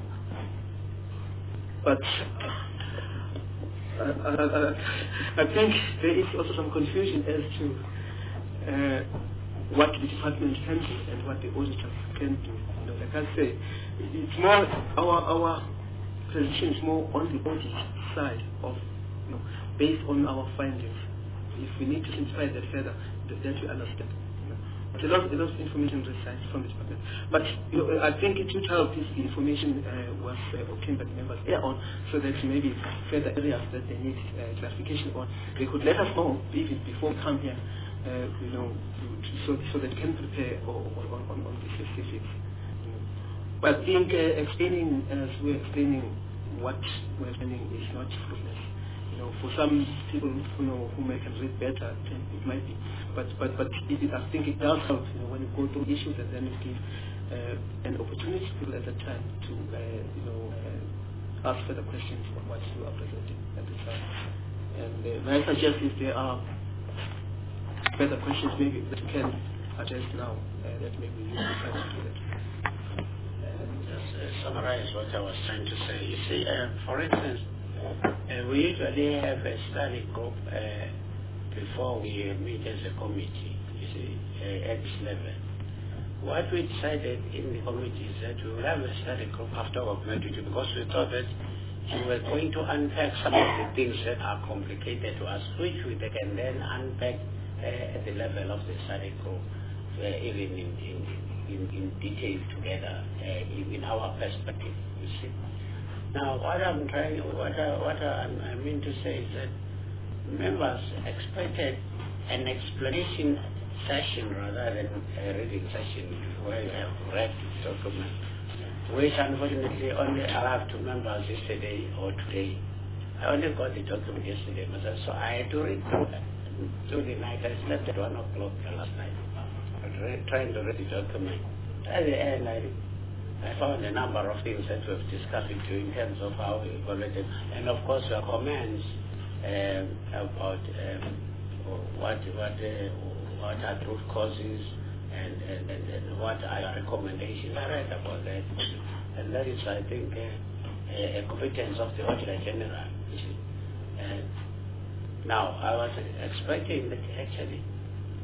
but. Uh, I, I, I think there is also some confusion as to uh, what the department can do and what the auditors can do. You know, like I say, it's more our our position is more on the audit side of, you know, based on our findings. If we need to simplify that further, that we understand. A lot, a lot of information resides from the department. But you know, I think it would help if the information uh, was uh, obtained by the members there on, so that maybe further areas that they need uh, clarification on, they could let us know even before we come here, uh, you know, to, to, so, so that they can prepare on, on, on, on the specifics. You know. But I think uh, explaining, as we're explaining what we're explaining is not fruitless. You know, for some people who know who may can read better, it might be. But but but it, I think it does help. You know, when you go through issues and then it gives uh, an opportunity to people at that time to uh, you know uh, ask further questions on what you are presenting at the time. And uh, may I suggest if there are further questions maybe that you can address now, uh, that maybe you can try to do that. Just uh, summarize what I was trying to say. You see, uh, for instance. Uh, we usually have a study group uh, before we meet as a committee, you see, uh, at this level. What we decided in the committee is that we will have a study group after our committee because we thought that we were going to unpack some of the things that are complicated to us, which we can then unpack uh, at the level of the study group, uh, even in, in, in, in detail together, uh, in, in our perspective, you see. Now, what I'm trying, what I, what I, I mean to say is that members expected an explanation session rather than a reading session where you have read the document, which unfortunately only arrived to members yesterday or today. I only got the document yesterday myself, so I had to read through the night. I slept at one o'clock last night, trying to read the document. At the end, I I found a number of things that we've discussed with you in terms of how we evaluated, and of course your comments um, about um, what what uh, what are root causes and, and, and, and what are your recommendations. I read about that, and that is, I think, uh, a, a competence of the Auditor General. Uh, now, I was expecting that actually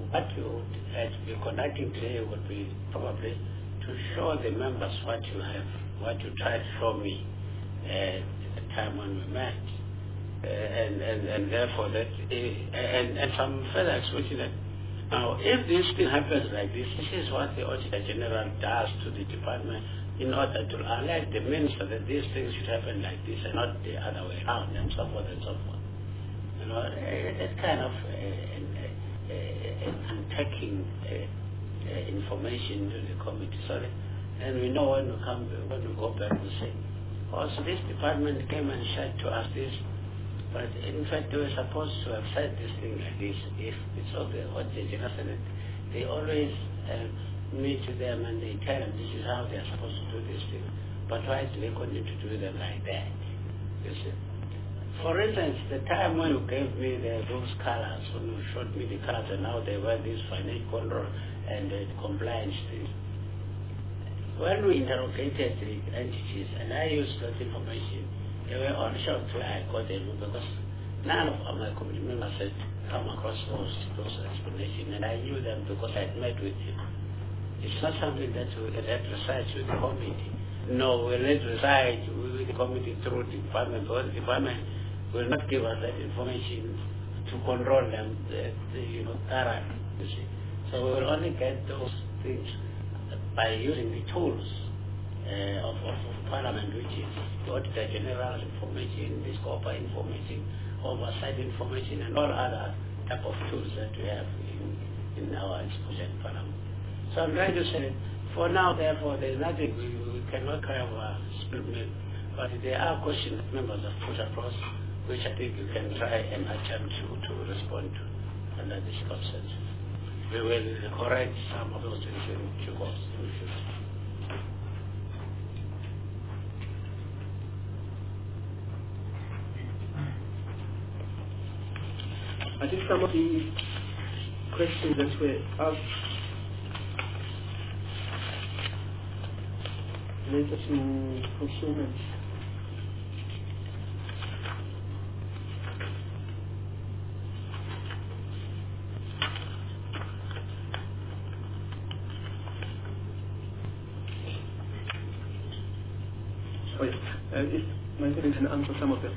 what you would uh, be conducting today would be probably to show the members what you have, what you tried to show me uh, at the time when we met. Uh, and, and, and therefore that, uh, and, and some further explanation that now if this thing happens like this, this is what the Auditor General does to the department in order to alert the minister that these things should happen like this and not the other way around, and so forth and so forth. You know, uh, that kind of uh, uh, uh, unpacking uh, uh, information to the committee. Sorry, and we know when we come, when we go back, we say, oh, so this department came and said to us this, but in fact they were supposed to have said this thing like this. If it's okay, what they did, they always uh, meet with them and they tell them this is how they are supposed to do this thing. But why do they continue to do them like that? You see? For instance, the time when you gave me the, those colors, when you showed me the colors and now they were this financial control and uh, compliance things. When we interrogated the entities and I used that information, they were all shocked where I got them because none of my committee members had come across those, those explanations, and I knew them because I had met with him. It's not something that we let reside with the committee. No, we let reside with the committee through the department, because the department will not give us that information to control them, the, the, you know, thoroughly, you see. So we will only get those things by using the tools uh, of, of, of Parliament, which is the Auditor General information, the SCOPA information, oversight information, and all other type of tools that we have in, in our exposure in Parliament. So I'm trying to say, for now, therefore, there's nothing, we, we cannot have a split mill, but there are questions that members have put across, which I think you can try and attempt to, to respond to under this consensus. We will correct some of those things in due course in the future. I think some of the questions that were asked related to procurement. Oh, yes. Uh, if my colleague can answer some of them.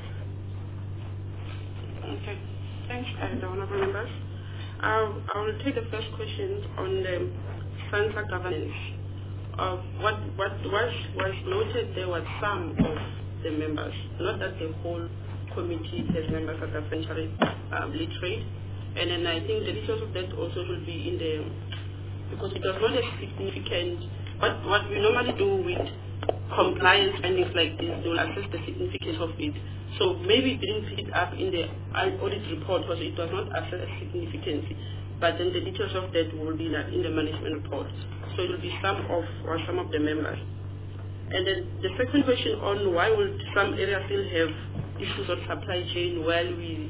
Okay. Thanks, uh, the honorable members. I'll, I will take the first question on the SANSA governance. Uh, what what was was noted there was some of the members, not that the whole committee has members that are essentially um, literate, and then I think the details of that also will be in the, because it was not a significant, what what we normally do with compliance findings like this, they will assess the significance of it. So maybe it didn't pick it up in the audit report because it was not assessed significance, but then the details of that will be in the management report. So it will be some of or some of the members. And then the second question on why will some areas still have issues on supply chain while we,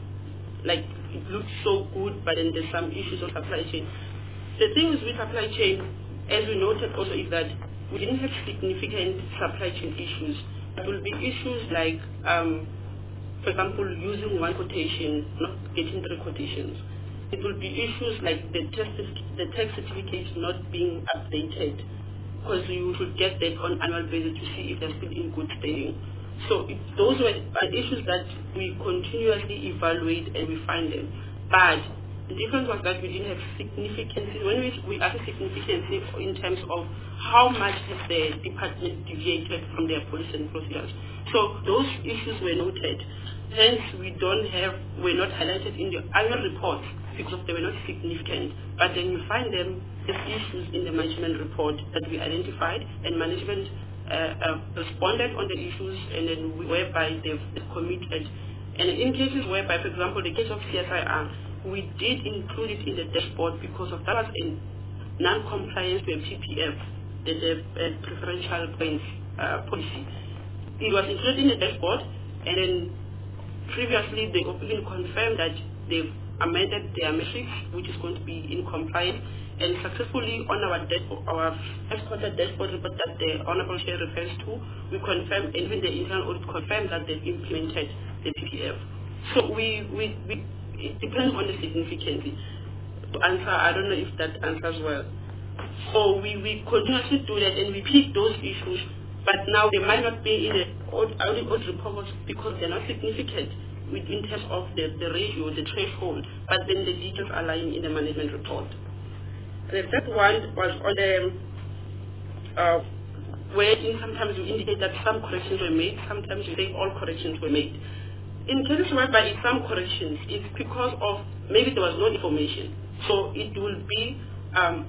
like, it looks so good, but then there's some issues on supply chain. The thing is with supply chain, as we noted also, is that we didn't have significant supply chain issues. There will be issues like, um, for example, using one quotation, not getting three quotations. It will be issues like the test, the tax certificates not being updated, because you should get that on annual basis to see if they're still in good standing. So it, those were issues that we continuously evaluate and we find them. But the difference was that we didn't have significance. When we, we asked significance in terms of how much has the department deviated from their policy and procedures. So those issues were noted. Hence, we don't have, we're not highlighted in the annual report because they were not significant. But then you find them as issues in the management report that we identified, and management uh, uh, responded on the issues, and then we, whereby they've, they've committed. And in cases whereby, for example, the case of C S I R, we did include it in the dashboard because of that was in non-compliance with P P F, the, the uh, preferential points uh, policy. It was included in the dashboard, and then previously they even confirmed that they've amended their metrics, which is going to be in compliance, and successfully on our dashboard, our first quarter dashboard report that the Honorable Chair refers to, we confirmed, and even the internal audit confirmed that they've implemented the P P F. So we, we, we it depends on the significance. to answer. I don't know if that answers well. So we, we continuously do that, and we pick those issues, but now they might not be in the audit report because they're not significant with, in terms of the, the ratio, the threshold, but then the details are lying in the management report. The third one was on the, uh, where in sometimes you indicate that some corrections were made, sometimes you say all corrections were made. In cases whereby some corrections, it's because of maybe there was no information. So it will be, um,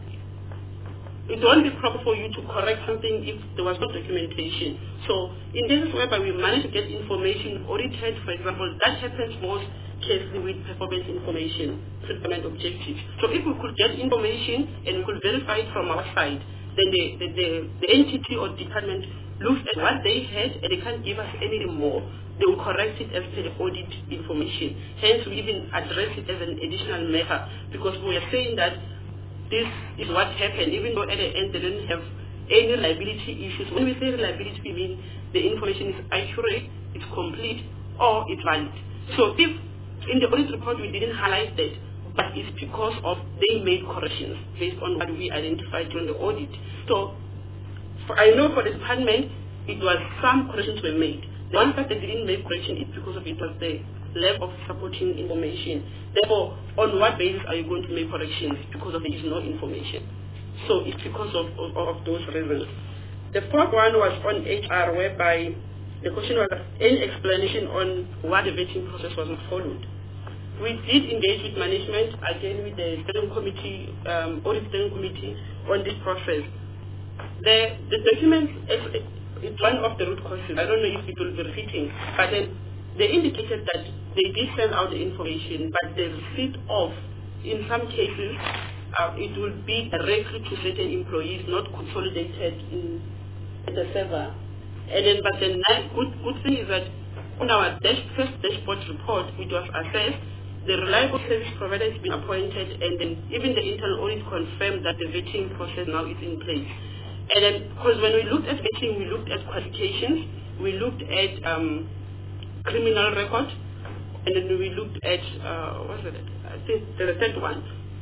it won't be proper for you to correct something if there was no documentation. So in cases whereby we manage to get information audited, for example, that happens most cases with performance information, treatment objectives. So if we could get information and we could verify it from our side, then the, the, the, the entity or department looks at what they had and they can't give us any more. They will correct it as per the audit information. Hence, we even address it as an additional matter because we are saying that this is what happened, even though at the end they didn't have any reliability issues. When we say reliability, we mean the information is accurate, it's complete, or it's valid. So if in the audit report we didn't highlight that, but it's because of they made corrections based on what we identified during the audit. So for, I know for the department, it was some corrections were made. The one fact they didn't make correction is because of it was the lack of supporting information. Therefore, on what basis are you going to make corrections? Because of there is no information. So it's because of, of, of those reasons. The fourth one was on H R, whereby the question was any explanation on why the vetting process was not followed. We did engage with management, again with the steering committee, um, audit steering committee on this process. The, the document, it's one of the root causes. I don't know if it will be repeating, but then they indicated that they did send out the information, but the receipt of, in some cases, uh, it will be directly to certain employees, not consolidated in the server. And then, but the nice, good, good thing is that on our dash, first dashboard report, which was assessed, the reliable service provider has been appointed, and then even the internal audit confirmed that the vetting process now is in place. And then, because when we looked at vetting, we looked at qualifications, we looked at um, criminal record, and then we looked at, uh, what was it? I think the third one.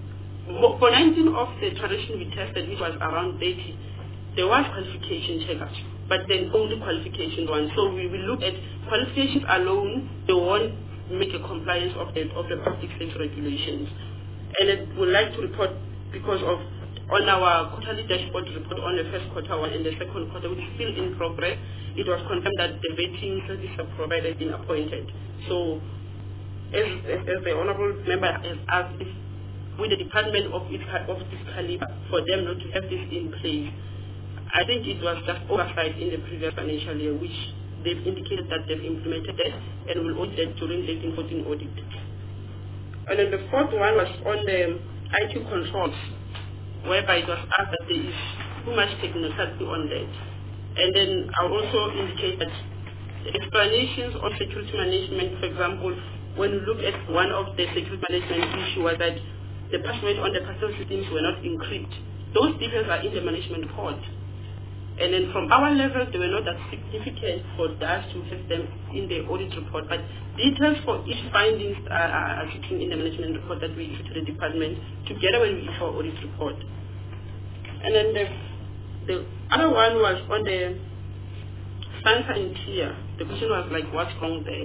For nineteen of the transition we tested, which was around thirty, there was qualification checkups, but then only qualification one. So we will look at qualifications alone, they won't make a compliance of the, of the public sector regulations. And it would like to report because of on our quarterly dashboard report on the first quarter one and the second quarter, which is still in progress, it was confirmed that the vetting service provider has been appointed. So, as, as, as the honourable member has asked, if with the department of, its, of this caliber, for them not to have this in place, I think it was just oversight in the previous financial year, which they've indicated that they've implemented that and will audit that during the eighteen fourteen audit. And then the fourth one was on the I T controls, whereby it was asked that there is too much technicality on that. And then I'll also indicate that the explanations on security management, for example, when we look at one of the security management issues was that the password on the custom systems were not encrypted. Those details are in the management report. And then from our level, they were not that significant for us to have them in the audit report. But details for each findings are, are sitting in the management report that we issue to the department together when we issue our audit report. And then the, the other one was on the SANSA and TIA. The question was like, what's wrong there?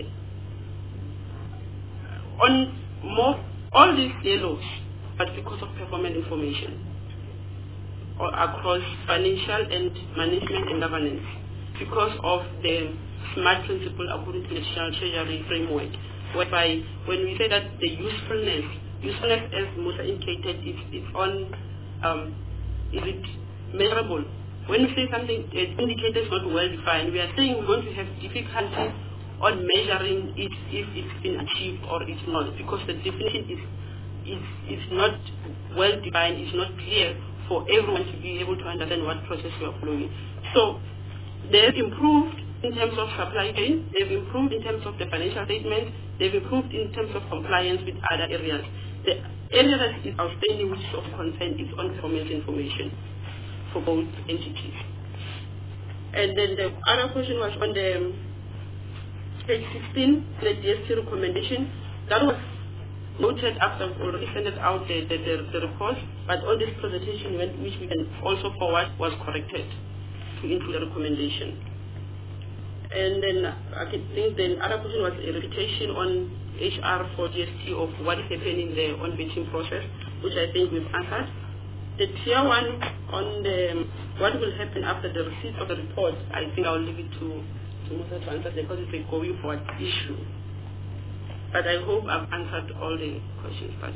On more, all these yellows, but because of performance information, or across financial and management and governance, because of the SMART principle according to the National Treasury framework, whereby when we say that the usefulness, usefulness as Musa indicated, is, is on, um, is it measurable? When we say something, the indicator is not well defined, we are saying we're going to have difficulty on measuring it if it's been achieved or it's not, because the definition is, is, is not well defined, it's not clear for everyone to be able to understand what process we are following. So they've improved in terms of supply chain, they've improved in terms of the financial statements, they've improved in terms of compliance with other areas. The area that is outstanding, which is of concern, is on performance information for both entities. And then the other question was on the page sixteen, the D S T recommendation. That was noted after we already sent it out the, the, the, the report, but all this presentation, which we can also forward, was corrected to include a recommendation. And then I think the other question was a repetition on H R for G S T of what is happening in the on-vetting process, which I think we've answered. The tier one on the what will happen after the receipt of the report, I think I'll leave it to, to Musa to answer because it's a going forward issue. But I hope I've answered all the questions. But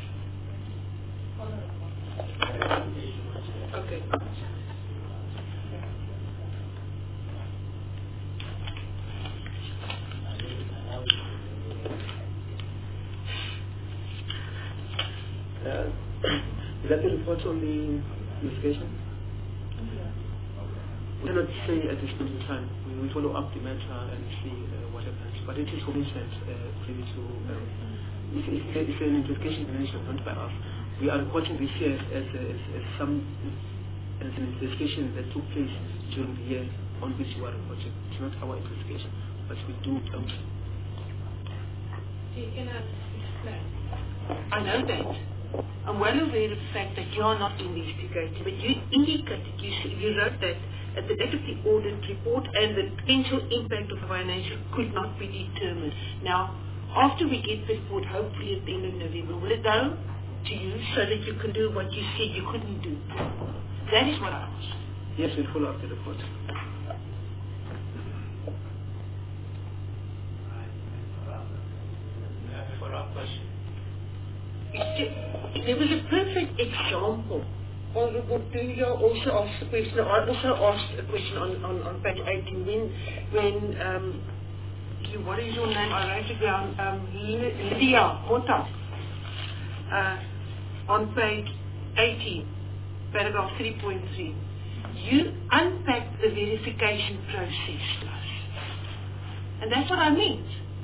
okay. Uh, is that the report on the investigation? We cannot say at this point in time. We will follow up the matter and see uh, what happens. But it is commissioned uh, really to. Um, it's, it's, it's an investigation commission, not by us. We are reporting this year as, as, as some as an investigation that took place during the year on which you are reporting. It's not our investigation, but we do. Um, Can I explain? I know that. I'm well aware of the fact that you are not investigating, but you indicated, you, you wrote that at the date of the audit report and the potential impact of financial could not be determined. Now, after we get the report, hopefully at the end of November, will it go to you so that you can do what you said you couldn't do? That is what I asked. Yes, we'll follow up the report. Follow-up question. There was a perfect example. Honorable Tuya also asked a question. I also asked a question on, on, on page eighteen when, when um, you, what is your name? I wrote it down. Um, Lydia Mota. Uh, on page eighteen, paragraph three point three. You unpacked the verification process to us. And that's what I mean.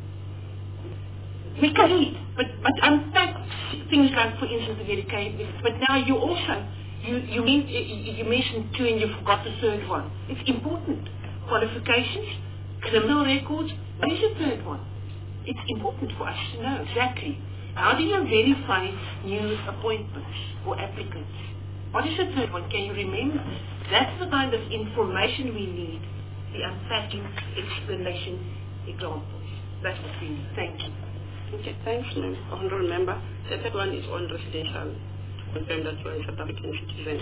We can read, but, but unpack things like, for instance, the verification. But now you also, you, you, mean, you mentioned two and you forgot the third one. It's important. Qualifications, criminal records. What is the third one? It's important for us to know exactly. How do you verify new appointments or applicants? What is the third one? Can you remember? That's the kind of information we need. The unpacking, explanation, examples. That's what we need. Thank you. Okay, thanks, Honourable Member. The third one is on residential, to confirm that you are a South African citizen.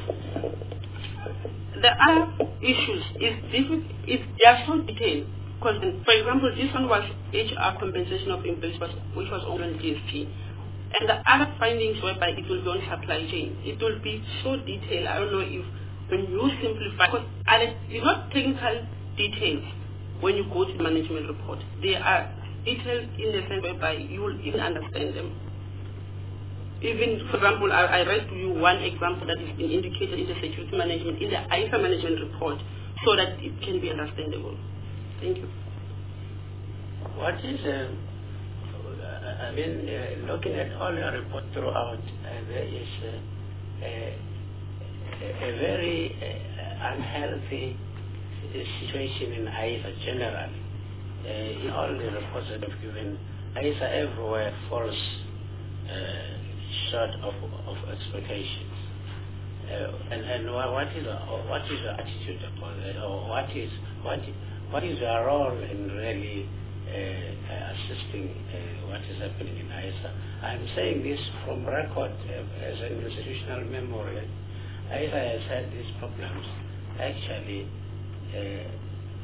The other issues is different, is they are so detailed. Because, for example, this one was H R compensation of employees, which was on G S T. And the other findings whereby it will be on supply chain. It will be so detailed. I don't know if when you simplify, because it's not technical details when you go to the management report. They are detailed in the sense whereby you will even understand them. Even, for example, I, I read to you one example that has been indicated in the security management, in the I S A management report, so that it can be understandable. Thank you. What is, uh, I mean, uh, looking at all your report throughout, uh, there is uh, a, a very uh, unhealthy situation in I S A generally. Uh, in all the reports that I've given, I S A everywhere falls uh, short of, of expectations. Uh, and and what is what is your attitude about it, or what is what what is your role in really uh, assisting uh, what is happening in I S A? I'm saying this from record uh, as an institutional memory. I S A has had these problems actually. Uh,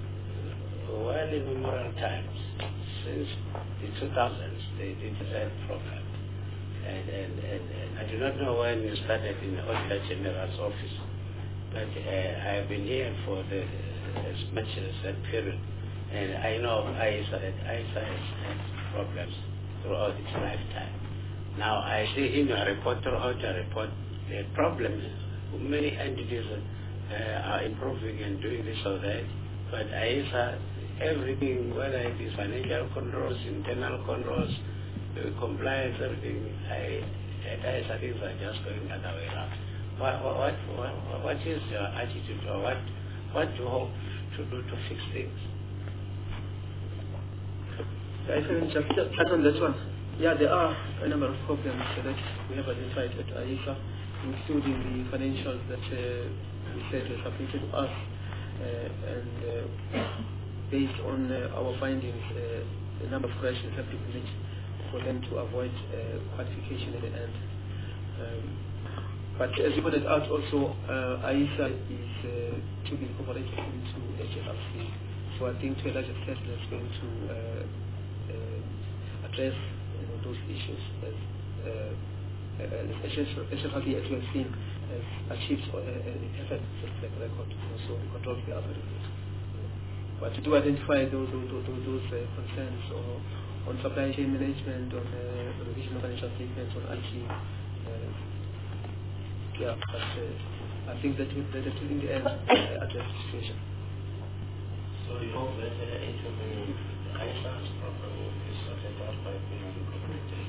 well in memorial times, since the two thousands, they did that problem. And, and, and, and I do not know when you started in the Auditor General's office, but uh, I have been here for the, uh, as much as that period. And I know I S A, that I S A has had problems throughout its lifetime. Now I see in your report, throughout your report, the problems, many entities uh, are improving and doing this or that, but I S A, everything, whether it is financial controls, internal controls, uh, compliance, everything, I, at I S A things are just going the other way around. What, what, what, what is your attitude, or what, what do you hope to do to fix things? I can just touch on this one. yeah, there are a number of problems that we have identified at A I S A, including the financials that uh, we said were submitted to us, uh, and uh, based on uh, our findings, uh, a number of corrections have to be made for them to avoid uh, qualification at the end. Um, but as you pointed out also, uh, A I S A is uh, to be incorporated into H S R C, so I think to a large extent that's going to uh, uh, address you know, those issues as uh, uh, H S R C, as we have seen, has achieved uh, an perfect track record, you know, so the controls are very good. But to do identify those, those, those, those uh, concerns or on supply chain management, on uh, revision of financial statements, on I T, uh, yeah, but uh, I think that will, that will in the end uh, address the situation. So you hope that uh, each of the I S A's problem will be sorted out by being incorporated?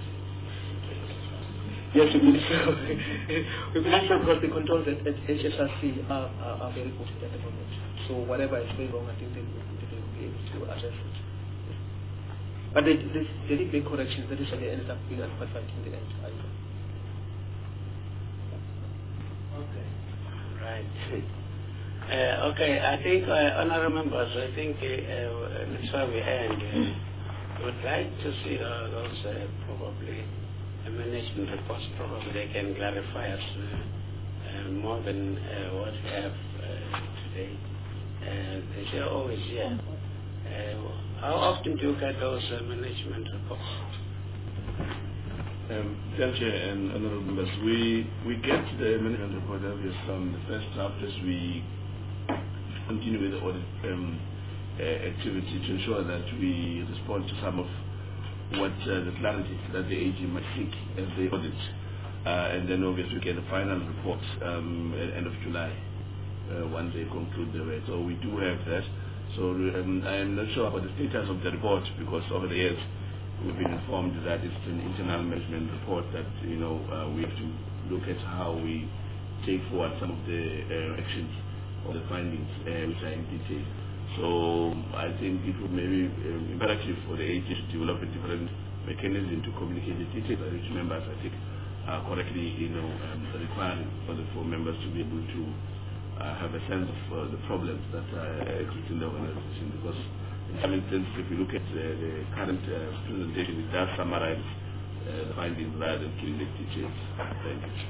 Yes, we believe so. We believe so because the controls at, at H S R C are, are, are very good at the moment. So whatever is going wrong, I think they will, they will be able to address it. But they, they, they did make corrections that is why they ended up being unqualified in the end. Okay. Right. Uh, okay, I think, uh, honorable members, I think uh, that's where we end. Uh, would like to see uh, those uh, probably uh, management reports. Probably they can clarify us uh, uh, more than uh, what we have uh, today. Uh, they say always, yeah. Uh, how often do you get those uh, management reports? Um, Chair and honorable members, we, we get the management report obviously from the first draft as we continue with the audit um, uh, activity to ensure that we respond to some of what uh, the clarity that the A G might seek as they audit. Uh, and then obviously we get the final report um, at the end of July uh, once they conclude the work. So we do have that. So um, I am not sure about the status of the report because over the years we've been informed that it's an internal management report that, you know, uh, we have to look at how we take forward some of the uh, actions or the findings uh, which are in detail. So I think it would maybe um, imperative for the A G to develop a different mechanism to communicate the details, which members I think are correctly, you know, um, requiring for the four members to be able to uh, have a sense of uh, the problems that uh, exist in the organization. Because in some instances, if you look at uh, the current uh, presentation, it does summarize uh, the findings rather than giving the details. Thank you.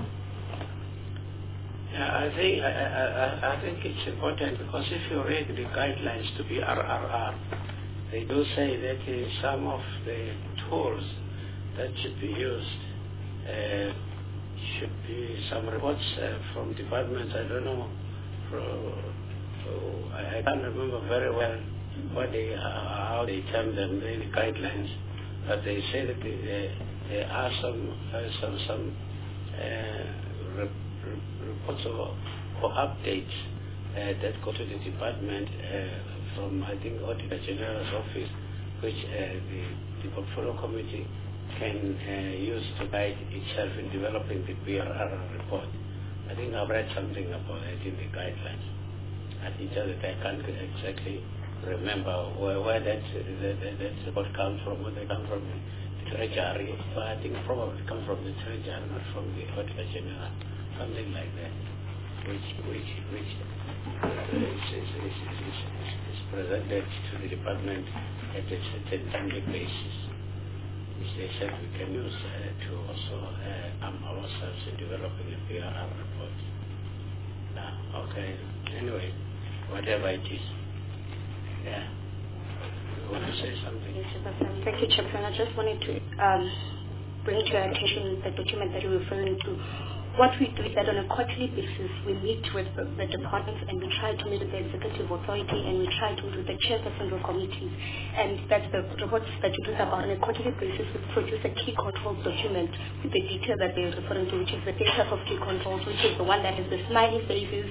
Yeah, I think I, I, I think it's important because if you read the guidelines to be R R R, they do say that uh, some of the tools that should be used uh, should be some reports uh, from departments. I don't know, from, oh, I, I can't remember very well what they uh, how they term them in the guidelines, but they say that they, uh, there are some uh, some some. Uh, rep, reports or, or updates uh, that go to the department uh, from, I think, Auditor General's office, which uh, the, the portfolio committee can uh, use to guide itself in developing the B R R report. I think I've read something about it in the guidelines. At each other, I can't exactly remember where, where that, that, that, that report comes from, where they come from the Treasury, but I think probably come from the Treasury, not from the Auditor General. Something like that, which which which uh, is, is, is, is, is presented to the department at a certain timely basis, which they said we can use uh, to also uh, arm ourselves in developing a B R R report. Uh, okay. Anyway, whatever it is. Yeah. You want to say something? Yes, thank you, Chairman. I just wanted to um, bring to your attention the document that you're referring to. What we do is that on a quarterly basis, we meet with the, the departments and we try to meet with the executive authority and we try to meet with the chairperson of committees. And that's the reports that you do about on a quarterly basis. We produce a key control document with the detail that they're referring to, which is the data of key controls, which is the one that has the smiley faces,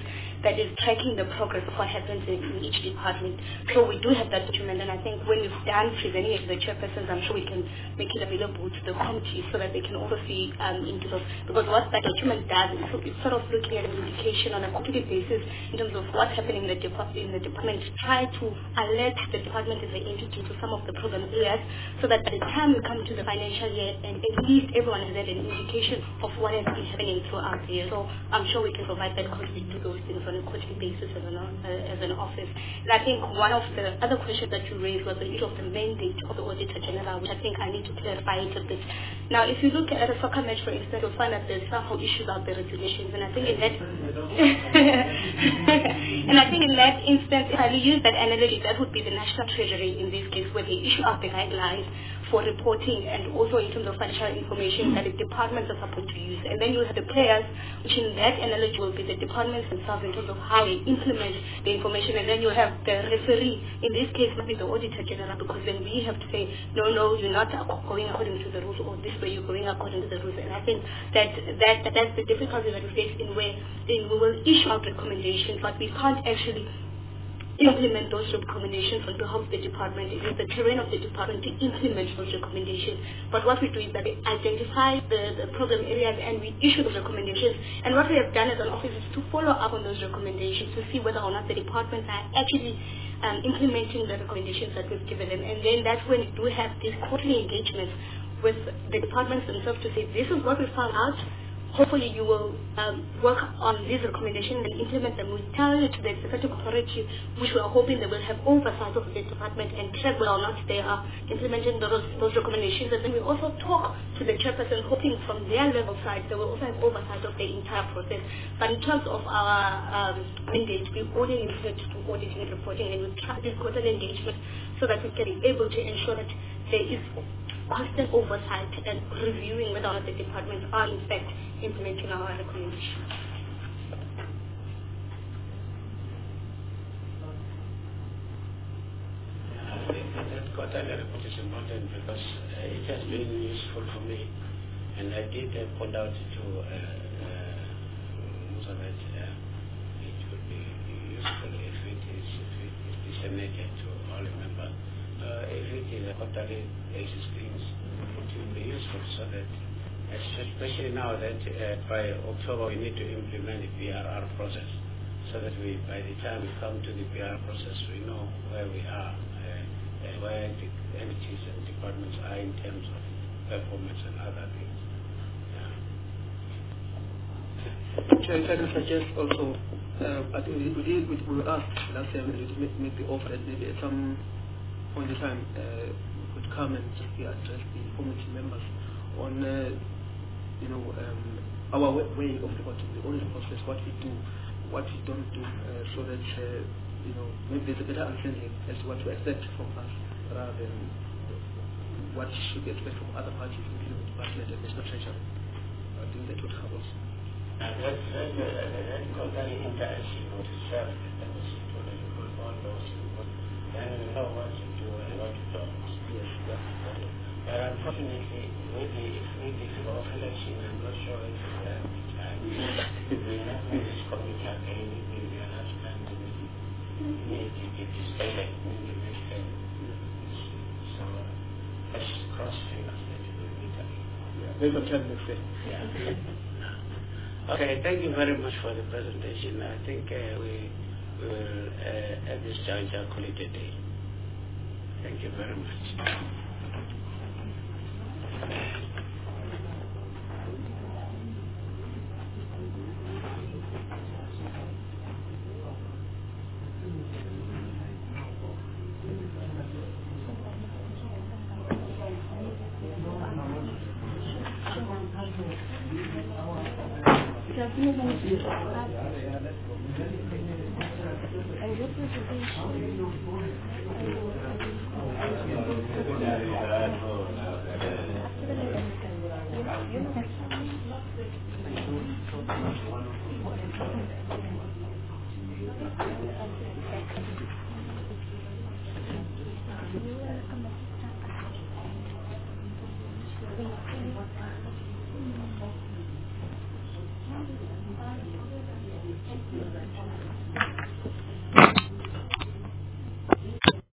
that is tracking the progress of what happens in, in each department. So we do have that document, and I think when we've done presenting it to the chairpersons, I'm sure we can make it available to the committee so that they can also see um, into those. Because what that document does is it's sort of looking at an indication on a quarterly basis in terms of what's happening in the, depart in the department, try to alert the department as an entity to some of the program areas so that by the time we come to the financial year, and at least everyone has had an indication of what has been happening throughout the year. So I'm sure we can provide that because we do those things on a quarterly basis as an, uh, as an office. And I think one of the other questions that you raised was the issue of the mandate of the Auditor General, which I think I need to clarify it a bit. Now, if you look at a soccer match, for instance, you'll find that there's somehow issues about the regulations, and I think in that and I think in that instance, if I use that analogy, that would be the National Treasury in this case, where they issue out the guidelines for reporting and also in terms of financial information that the departments are supposed to use. And then you have the players, which in that analogy will be the departments themselves in terms of how they implement the information. And then you have the referee, in this case might be the Auditor General, because then we have to say, no, no, you're not going according to the rules, or this way you're going according to the rules. And I think that, that, that that's the difficulty that we face in where in we will issue out recommendations, but we can't actually implement those recommendations on behalf of the department. It is the terrain of the department to implement those recommendations. But what we do is that we identify the, the problem areas and we issue those recommendations. And what we have done as an office is to follow up on those recommendations to see whether or not the departments are actually um, implementing the recommendations that we've given them. And then that's when we do have these quarterly engagements with the departments themselves to say, this is what we found out. Hopefully you will um, work on these recommendations and implement them. We tell it to the executive authority, which we are hoping they will have oversight of the department and check whether or not they are implementing those, those recommendations. And then we also talk to the chairperson, hoping from their level side they will also have oversight of the entire process. But in terms of our um, mandate, we only limit to auditing and reporting, and we track this quarterly engagement so that we can be able to ensure that there is constant oversight and reviewing whether or not the departments are in fact implementing our recommendations. I think that quarterly report is important because uh, it has been useful for me, and I did uh, point out to uh, uh, so that uh, it would be useful if it is, if it is disseminated to all the members. Uh, if it is a quarterly basis things, it will be useful so that, especially now that uh, by October we need to implement the P R R process, so that we, by the time we come to the P R R process, we know where we are, uh, uh, where the entities and departments are in terms of performance and other things. Yeah. Chair, if I can suggest also, uh, I think we, we, did, we, we were asked last time to make, make the offer that maybe at some point in time uh, we could come and just uh, address the committee members on uh, you know, um, our way of reporting the audit process, what we do, what we don't do, uh, so that uh, you know, maybe there's a better understanding as to what to expect from us rather than what should be expected from other parties, including the department and national treasury. I think that would help us. And that's very, very, very interesting to serve the purpose to all those people. Then we know what to do and what to don't. Yes, that's right. But unfortunately, maybe if we give off election, I'm not sure if uh, we will not make this committee again, we will not plan to make it disbanded in the next time. So let's cross fingers that we will meet again. Yeah, maybe I'm trying to next day. Yeah. Okay, thank you very much for the presentation. I think uh, we, we will, uh, at this juncture, call it a day. Thank you very much. And your presentation,